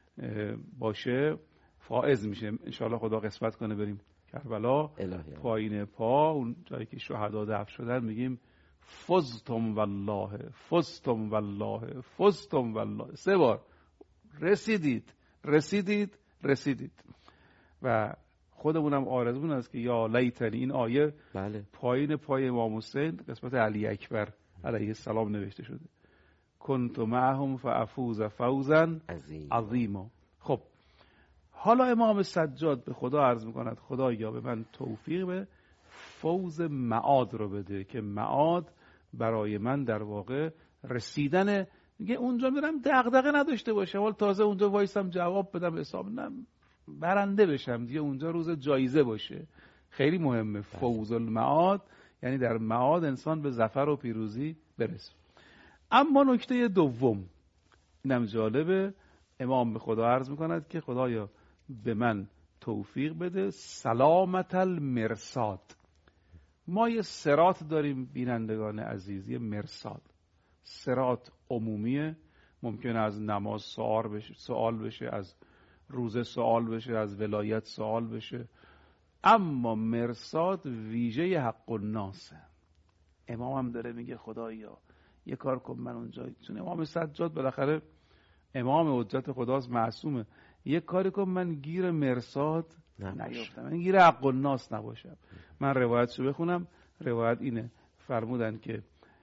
Speaker 3: باشه فائز میشه. انشاءالله خدا قسمت کنه بریم کربلا، پایین پا اون جایی که شهدا دفن شدن میگیم فزتم والله فزتم والله فزتم والله، 3 بار رسیدید رسیدید رسیدید. و خودمونم آرزومون است که یا لیتنی، این آیه پایین پای امام حسین قسمت علی اکبر علیه السلام نوشته شده، کنت معهم فافوز فوزا عظیما. خب حالا امام سجاد به خدا عرض میکند خدایا به من توفیق به فوز معاد رو بده، که معاد برای من در واقع رسیدن، میگه اونجا میرم دغدغه نداشته باشه، حال تازه اونجا وایسم جواب بدم حساب برنده بشم دیگه، اونجا روز جایزه باشه. خیلی مهمه فوز المعاد، یعنی در معاد انسان به ظفر و پیروزی برسه. اما نکته دوم اینم جالبه، امام به خدا عرض میکند که خدایا به من توفیق بده سلامت المرصاد. ما یه صراط داریم بینندگان عزیز، یه مرصاد. صراط عمومیه، ممکنه از نماز سوال بشه، از روزه سوال بشه، از ولایت سوال بشه، اما مرصاد ویژه حق الناسه. امام هم داره میگه خدایا یه کار کن من اونجا، چون امام سجاد بالاخره امام حجت خداست، معصومه، یه کاری کن من گیر مرصاد نیفتم، من گیر حق الناس نباشم. من روایتشو بخونم، روایت اینه، فرمودن که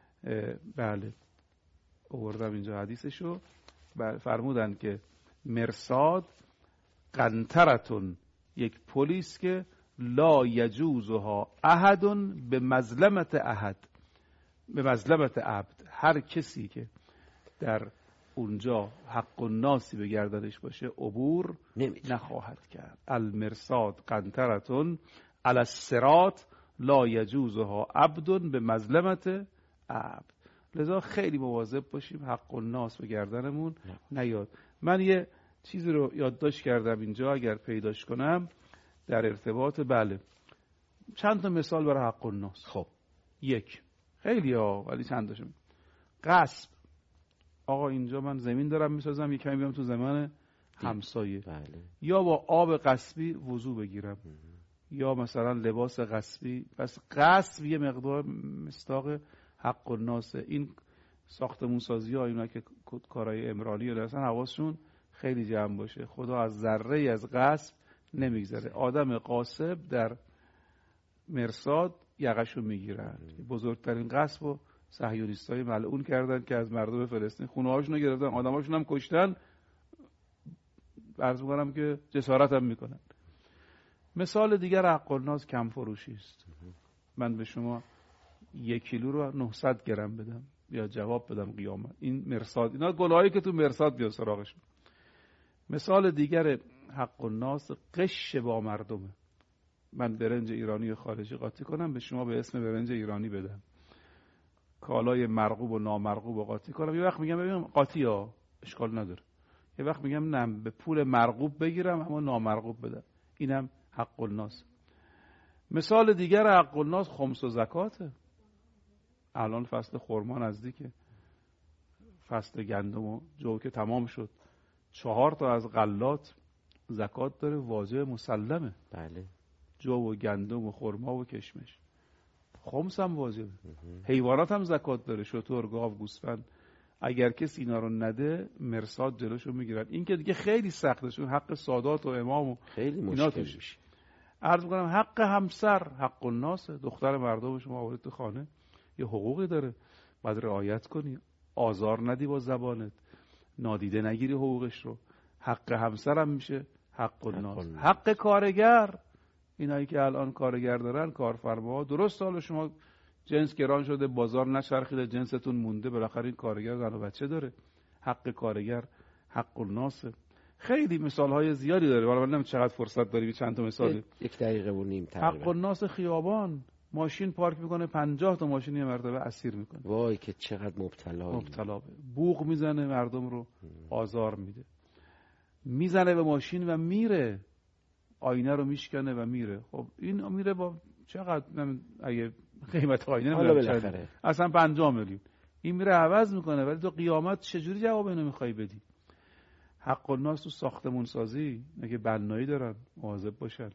Speaker 3: بله آوردم اینجا حدیثشو، فرمودن که مرصاد قنطرتون، یک پلیس که لا یجوزها احد به مظلمت احد، به مظلمت عبد، هر کسی که در اونجا حق الناسی به گردنش باشه عبور نخواهد کرد. المرصاد قنطرتون علی الصراط لا یجوزها عبد به مظلمت عبد. لذا خیلی مواظب باشیم حق الناس به گردنمون نیاد. من یه چیزی رو یادداشت کردم اینجا، اگر پیداش کنم در ارتباط، بله چند تا مثال برای حق الناس.
Speaker 2: خب
Speaker 3: یک، خیلی ها ولی چند تاشون. غصب، آقا اینجا من زمین دارم میسازم، یه کمی بیام تو زمان همسایه، یا با آب غصبی وضو بگیرم، یا مثلا لباس غصبی. پس غصب یه مقدار مصداق حق الناس. این ساختمون سازی ها، اینا که کارهای عمرانی رو دارن حواسشون خیلی جمع باشه، خدا از ذره از غصب نمیگذره. آدم غاصب در مرصاد یقشو میگیرن. بزرگترین غصب و صهیونیستای ملعون کردن که از مردم فلسطین خونه هاشون رو گرفتن، آدماشون هم کشتن، عرض می‌کنم که جسارت هم میکنن. مثال دیگر حق الناس کم فروشی است. من به شما 1 کیلو رو 900 گرم بدم یا جواب بدم قیامت. این مرصاد، اینا گلایی که تو مرصاد بیاد سراغشون. مثال دیگر حق الناس قش با مردمه. من برنج ایرانی و خارجی قاطی کنم، به شما به اسم برنج ایرانی بدم، کالای مرغوب و نامرغوب رو قاطی کنم. یه وقت میگم ببینم قاطی ها اشکال نداره، یه وقت میگم نه به پول مرغوب بگیرم اما نامرغوب بدم. اینم حق الناس. مثال دیگر حق الناس خمس و زکاته. الان فصل خرما نزدیکه، فصل گندم و جو که تمام شد، 4 تا از غلات زکات داره، واجب مسلمه.
Speaker 2: بله،
Speaker 3: جو و گندم و خرما و کشمش. خمس هم واجبه. حیوانات هم زکات داره، شتر، گاو، گوسفند. اگر کسی اینا رو نده مرصاد جلوشو میگیرن. این که دیگه خیلی سخته، چون حق سادات و امام و
Speaker 2: خیلی مشکل میشه.
Speaker 3: عرض میکنم حق همسر حق الناس، دختر مردم شما آورد تو خانه، یه حقوقی داره، باید رعایت کنی، آزار ندی با زبانت، نادیده نگیری حقوقش رو. حق همسر هم میشه حق الناس. حق کارگر، اینایی که الان کارگر دارن، کارفرما، درست حالا شما جنس گران شده، بازار نچرخیده، جنستون مونده، بالاخره این کارگر زن و بچه داره. حق کارگر حق الناس. خیلی مثال‌های زیادی داره، ولی من نمی‌دونم چقدر فرصت داریم چند تا مثال.
Speaker 2: 1 دقیقه و نیم تقریبا.
Speaker 3: حق الناس خیابان، ماشین پارک میکنه 50 تا ماشین یه مرتبه اسیر میکنه.
Speaker 2: وای که چقدر مبتلا
Speaker 3: بوق میزنه، مردم رو آزار میده، میزنه به ماشین و میره، آینه رو میشکنه و میره. خب این میره با چقدر اگه قیمت آینه
Speaker 2: بالاخره
Speaker 3: اصلا 50 میلیون، این میره عوض میکنه. ولی تو قیامت چجوری جواب اینو میخوای بدی؟ حق الناس تو ساختمون سازی، اگه بنایی دارن مواظب باشن.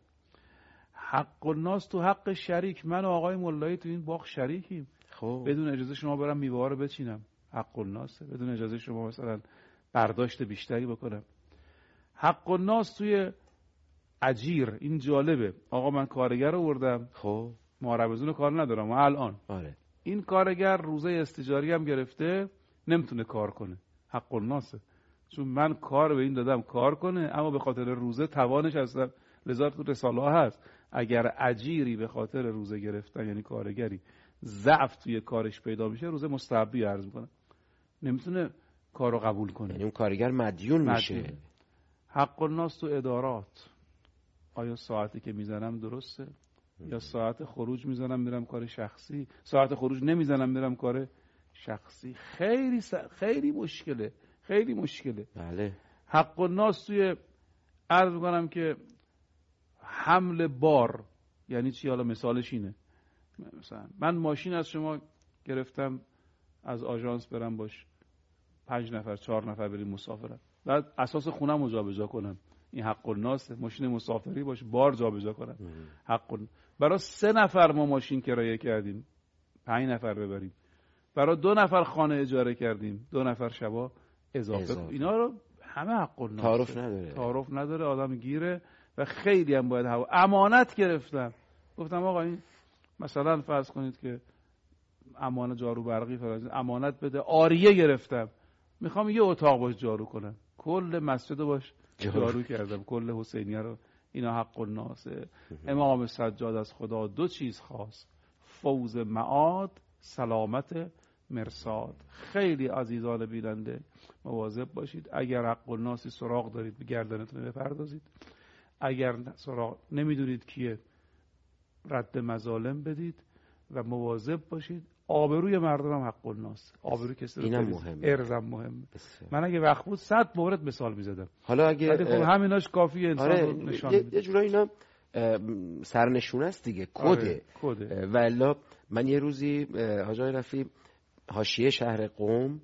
Speaker 3: حق الناس تو حق شریک، من و آقای مولایی تو این باغ شریکیم،
Speaker 2: خب
Speaker 3: بدون اجازه شما برم میوه رو بچینم، حق الناسه. بدون اجازه شما مثلا برداشت بیشتری بکنم. حق الناس توی اجیر، این جالبه. آقا من کارگر رو بردم،
Speaker 2: خب
Speaker 3: معربزون کار ندارم و الان این کارگر روزه استجاری هم گرفته، نمیتونه کار کنه، حق الناسه. چون من کار به این دادم کار کنه، اما به خاطر روزه توانش هستم. لذا تو رساله ها هست اگر اجیری به خاطر روزه گرفتن، یعنی کارگری ضعف توی کارش پیدا میشه، روزه مستحبی عرض میکنه، نمیتونه کارو قبول کنه،
Speaker 2: یعنی اون کارگر مدیون میشه.
Speaker 3: حق الناس تو ادارات، آیا ساعتی که میزنم درسته یا ساعت خروج میزنم میرم کار شخصی، ساعت خروج نمیزنم میرم کار شخصی. خیلی مشکله، خیلی مشکله.
Speaker 2: بله.
Speaker 3: حق الناس توی عرض میکنم که حمل بار، یعنی چی؟ حالا مثالش اینه، مثلا من ماشین از شما گرفتم، از آژانس برم باش 5 نفر 4 نفر بریم مسافرت، بعد اساس خونم رو جابجا کنم، این حق الناس. ماشین مسافری باشه، بار جابجا کنم، حق. برای 3 نفر ما ماشین کرایه کردیم 5 نفر ببریم، برای 2 نفر خانه اجاره کردیم 2 نفر شبا اضافه. اینا رو همه حق الناس، تعارف نداره، آدم گیره. و خیلی هم باید امانت گرفتم، گفتم آقا این مثلا فرض کنید که امانت جارو برقی فرض امانت بده، آریه گرفتم، میخوام یه اتاق باش جارو کنم، کل مسجد باش جارو کردم، کل حسینیه رو. اینا حق الناسه. امام سجاد از خدا 2 چیز خواست، فوز معاد، سلامت مرصاد. خیلی عزیزان بیننده مواظب باشید، اگر حق الناسی سراغ دارید به گردنتون بپردازید، اگر سراغ نمیدونید کیه رد مظالم بدید و مواظب باشید. آبروی مردم هم حق الناس، آبروی کسی رو
Speaker 2: مهمه،
Speaker 3: ارزم مهمه. من اگه وقت بود 100 مورد مثال میزدم،
Speaker 2: حالا اگه
Speaker 3: خب همیناش کافیه انسان رو نشان بده.
Speaker 2: یه جورایی اینا سرنشونه است دیگه، کده. والا من یه روزی حاج رفیع حاشیه شهر قم،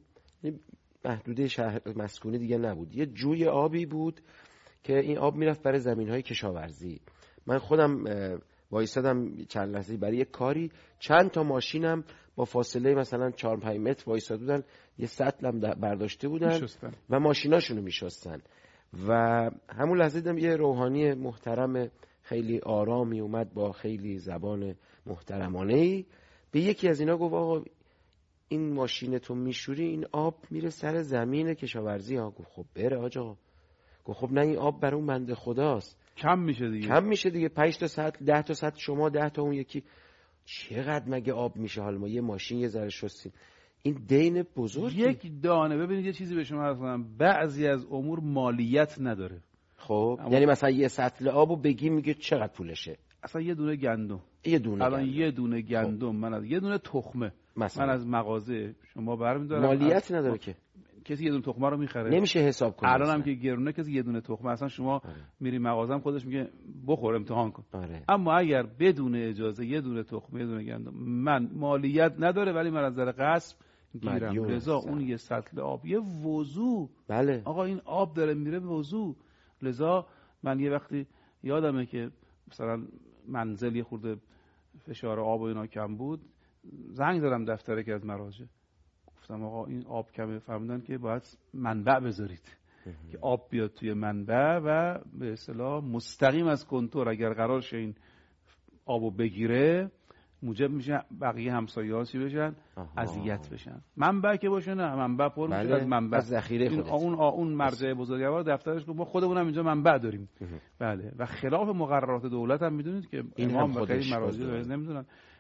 Speaker 2: محدوده شهر مسکونی دیگه نبود، یه جوی آبی بود که این آب میرفت برای زمین‌های کشاورزی. من خودم وایسادم چند لحظه برای یک کاری، چند تا ماشینم با فاصله مثلا 4-5 متر وایساده بودن، یه سطلم برداشته بودن و ماشیناشونو میشستن. و همون لحظه دیدم یه روحانی محترم خیلی آرامی اومد با خیلی زبان محترمانه‌ای به یکی از اینا گفت آقا این ماشینتون میشوری، این آب میره سر زمین کشاورزی ها. گفت خب بره آقا. گفت خب نه این آب برای اون بنده خداست،
Speaker 3: کم میشه دیگه
Speaker 2: 5 تا سطل 10 تا سطل شما 10 تا اون یکی، چقدر مگه آب میشه؟ حالا ما یه ماشین یه ذره شستیم، این دین بزرگی.
Speaker 3: یک دانه. ببینید یه چیزی به شما عرض کنم، بعضی از امور مالیت نداره.
Speaker 2: خب یعنی مثلا یه سطل آبو بگی میگه چقدر پولشه؟
Speaker 3: اصلا یه دونه گندم، یه دونه گندم من از یه دونه تخمه مثلا من از مغازه شما برمی‌دارم،
Speaker 2: مالیت نداره که
Speaker 3: کسی یه دونه تخمه رو میخره،
Speaker 2: نمیشه حساب کنه.
Speaker 3: الان هم که گرونه کسی یه دونه تخمه، اصلا شما میری مغازه هم خودش میگه بخور امتحان کن. اما اگر بدون اجازه یه دونه تخمه یه دونه گندم، من مالیت نداره ولی من از نظر غصب گیرم. لذا اون یه سطل آب، یه وضو.
Speaker 2: بله
Speaker 3: آقا این آب داره میره وضو. لذا من یه وقتی یادمه که مثلا منزل یه خورده فشار آب و اینا کم بود، زنگ زدم دفتر که از مراجع، گفتم آقا این آب کمه، فرمودن که باید منبع بذارید که آب بیاد توی منبع و به اصطلاح مستقیم از کنتور اگر قرار شه این آبو بگیره موجب میشه بقیه همسایه‌ها چی بشن؟ اذیت بشن. منبع که باشه نه، منبع پر میشه از منبع،
Speaker 2: از ذخیره خودت.
Speaker 3: اون مرجع بزرگوار دفترش گفت ما خودمون هم اینجا منبع داریم. بله و خلاف مقررات دولت هم میدونید که امام و خیلی مراجع نمیدونن.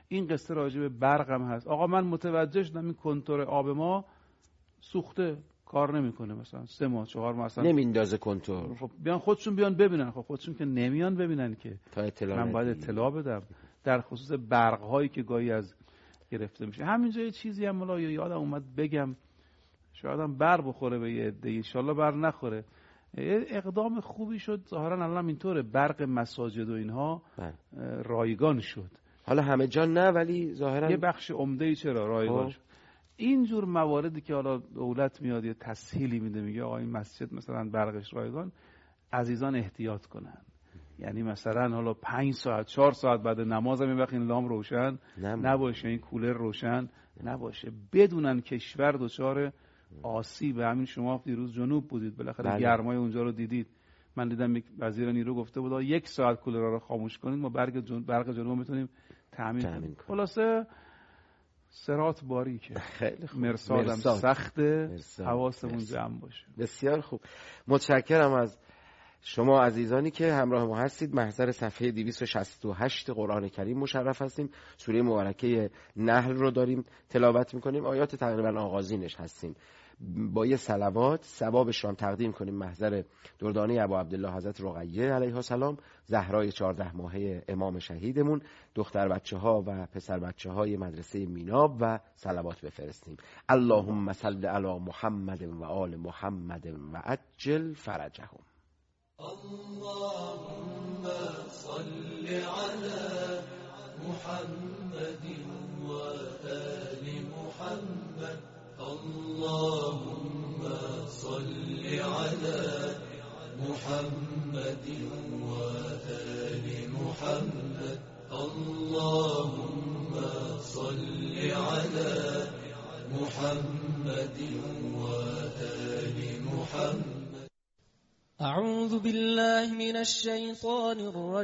Speaker 3: این قصه راجع به برق هم هست. آقا من متوجه شدم این کنتور آب ما سوخته، کار نمیکنه، مثلا 3 ماه 4 ماه اصلا
Speaker 2: نمیندازه کنتور.
Speaker 3: خب بیان خودشون بیان ببینن. خب خودشون که نمیان ببینن که من باید اطلاع بدم در خصوص برق هایی که گاهی از گرفته میشه. همینجا یه چیزی هم ملا یادم اومد بگم، شاید هم بر بخوره به یه عده، ان شاءالله بر نخوره. اقدام خوبی شد ظاهرا الان اینطوره، برق مساجد و اینها رایگان شد.
Speaker 2: حالا همه جا نه، ولی ظاهرا
Speaker 3: یه بخش عمده‌ای چرا رایگان شد. اینجور مواردی که حالا دولت میاد یه تسهیلی میده، میگه آقا این مسجد مثلا برقش رایگان، عزیزان احتیاط کنن. یعنی مثلا حالا 5 ساعت 4 ساعت بعد نماز هم این وقت این لام روشن نباشه، این کولر روشن نباشه، بدونن کشور دچار آسیب. همین شما دیروز جنوب بودید، بالاخره گرمای اونجا رو دیدید. من دیدم وزیر نیرو گفته بود 1 ساعت کولر رو خاموش کنید ما برق جنوب میتونیم تامین کنیم. خلاصه صراط باریکه،
Speaker 2: خیلی خوب.
Speaker 3: مرصادم سخته، حواسمون جمع باشه.
Speaker 2: بسیار خوب، متشکرم از شما عزیزانی که همراه ما هستید. محضر صفحه 268 قرآن کریم مشرف هستیم. سوره مبارکه نحل رو داریم تلاوت میکنیم، آیات تقریبا آغازینش هستیم. با یه صلوات ثوابش رو تقدیم کنیم محضر دردانه ابا عبدالله حضرت رقیه علیه السلام، زهرای 14 ماهه امام شهیدمون، دختر بچه ها و پسر بچه های مدرسه میناب و صلوات بفرستیم. اللهم صل علی محمد و آل محمد و عجل فرجهم.
Speaker 4: اللهم صل على محمد وآل محمد. اللهم صل على محمد وآل محمد. اللهم صل على محمد وآل محمد.
Speaker 5: أعوذ بالله من الشيطان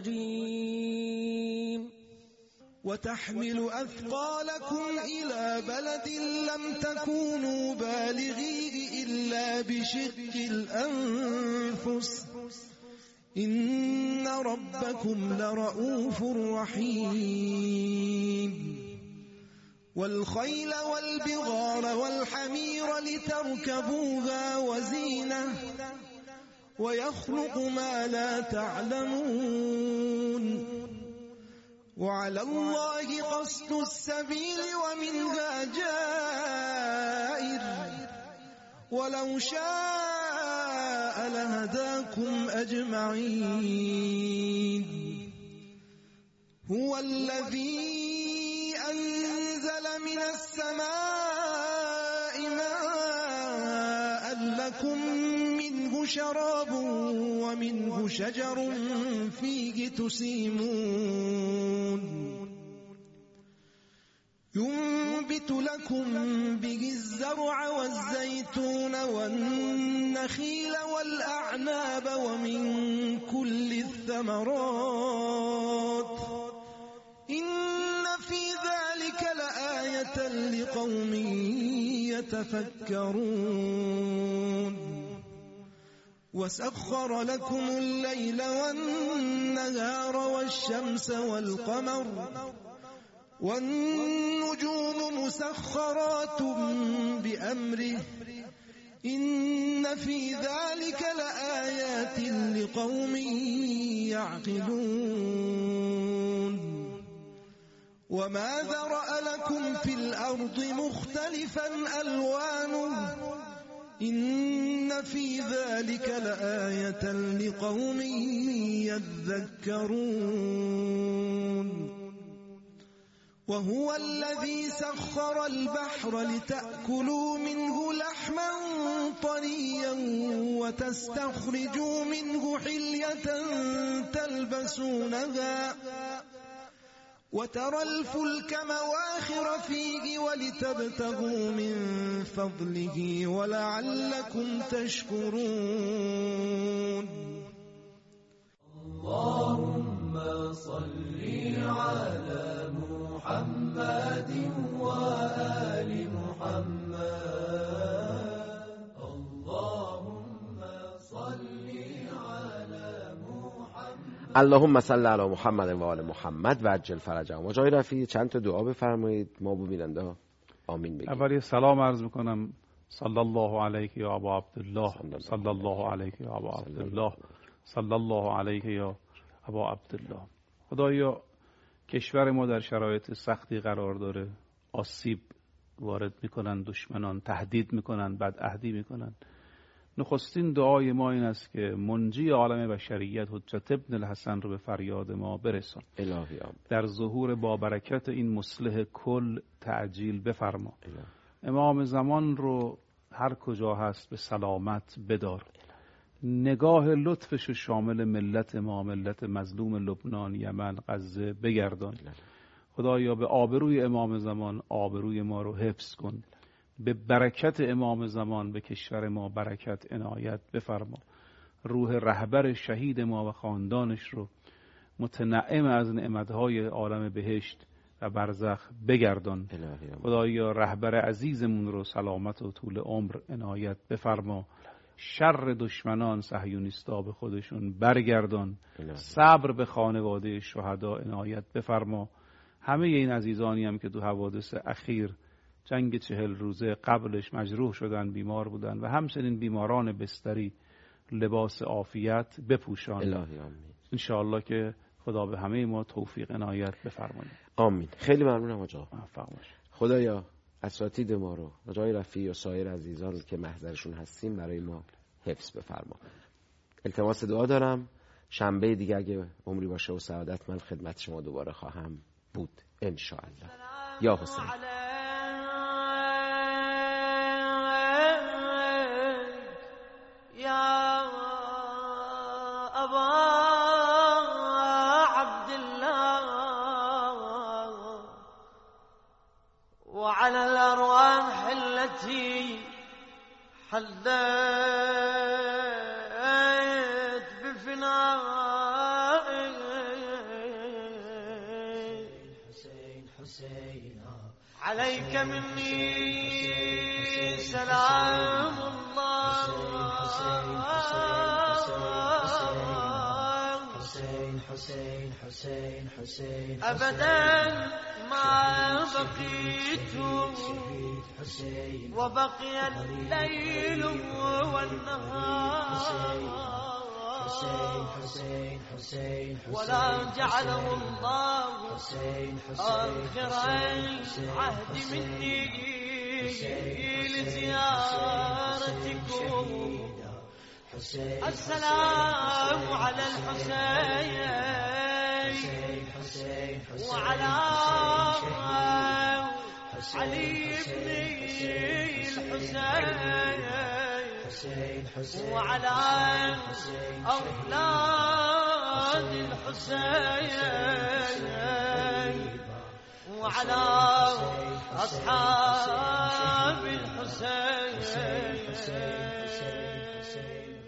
Speaker 5: الرجيم.
Speaker 6: وتحمل أثقالكم إلى بلد لم تكونوا بالغيه إلا بشق الأنفس إن ربكم لرؤوف رحيم. والخيل والبغال والحمير لتركبوها وزينة ويخلق ما لا تعلمون. وعلى الله قصد السبيل ومنها جائر ولو شاء لهداكم أجمعين. هو الذي أنزل من السماء ماء لكم منه شراب ومنه شجر فيه تسيمون ينبت لكم به الزرع والزيتون والنخيل والأعناب ومن كل الثمرات إن في ذلك لآية لقوم يتفكرون. وسخر لكم الليل والنهار والشمس والقمر والنجوم مسخرات بأمره إن في ذلك لآيات لقوم يعقلون. وما ذرأ لكم في الأرض مختلفا ألوانه إن في ذلك لآية لقوم يذكرون. وهو الذي سخر البحر لتأكلوا منه لحما طريا وتستخرجوا منه حلية تلبسونها وترى الفلك مواخر فيه ولتبتغوا من فضله ولعلكم تشكرون.
Speaker 4: اللهم صل على محمد وآل محمد. اللهم صل على محمد.
Speaker 2: اللهم صل علی محمد و آل محمد و عجل فرجهم. آقای رفیعی چند تا دعا بفرمایید ما ببیننده ها آمین بگیم.
Speaker 3: اولی سلام عرض میکنم. صلی الله علیک یا ابا عبدالله، صلی الله علیک یا ابا عبدالله، صلی الله علیک یا ابا عبدالله. خدایا کشور ما در شرایط سختی قرار داره، آسیب وارد میکنن دشمنان، تهدید میکنن، بدعهدی میکنن. نخستین دعای ما این است که منجی عالم بشریت حجت ابن الحسن رو به فریاد ما برسان.
Speaker 2: الهی آمین.
Speaker 3: در ظهور با برکت این مصلح کل تعجیل بفرما. امام زمان رو هر کجا هست به سلامت بدار. نگاه لطفش شامل ملت ما، ملت مظلوم لبنان، یمن، غزه بگردان. خدایا به آبروی امام زمان آبروی ما رو حفظ کن. به برکت امام زمان به کشور ما برکت عنایت بفرما. روح رهبر شهید ما و خاندانش رو متنعم از نعمتهای عالم بهشت و برزخ بگردان. خدایا رهبر عزیزمون رو سلامت و طول عمر عنایت بفرما. شر دشمنان صهیونیستا به خودشون برگردان. صبر به خانواده شهدا عنایت بفرما. همه این عزیزانی هم که تو حوادث اخیر جنگ 40 روزه قبلش مجروح شدن، بیمار بودن و همچنین بیماران بستری، لباس عافیت بپوشان.
Speaker 2: الهی آمین.
Speaker 3: انشاءالله که خدا به همه ما توفیق عنایت بفرماید.
Speaker 2: آمین. خیلی ممنونم آقا.
Speaker 3: موفق باشید.
Speaker 2: خدایا اساتید ما رو، آقای رفیعی و سایر عزیزان که محضرشون هستیم برای ما حفظ بفرما. التماس دعا دارم. شنبه دیگه اگه عمری باشه و سعادت من خدمت شما دوباره خواهم بود ان شاء الله. یا حسین.
Speaker 7: يا أبا عبد الله وعلى الأرواح التي حلت بفناء حسين عليك مني سلام الله حسين أبدا ما بقيت وبقي الليل والنهار ولا جعله الله آخر العهد مني لزيارتكم. السلام على الحسين وعلى علي بن الحسين وعلى أولاد الحسين وعلى أصحاب الحسين.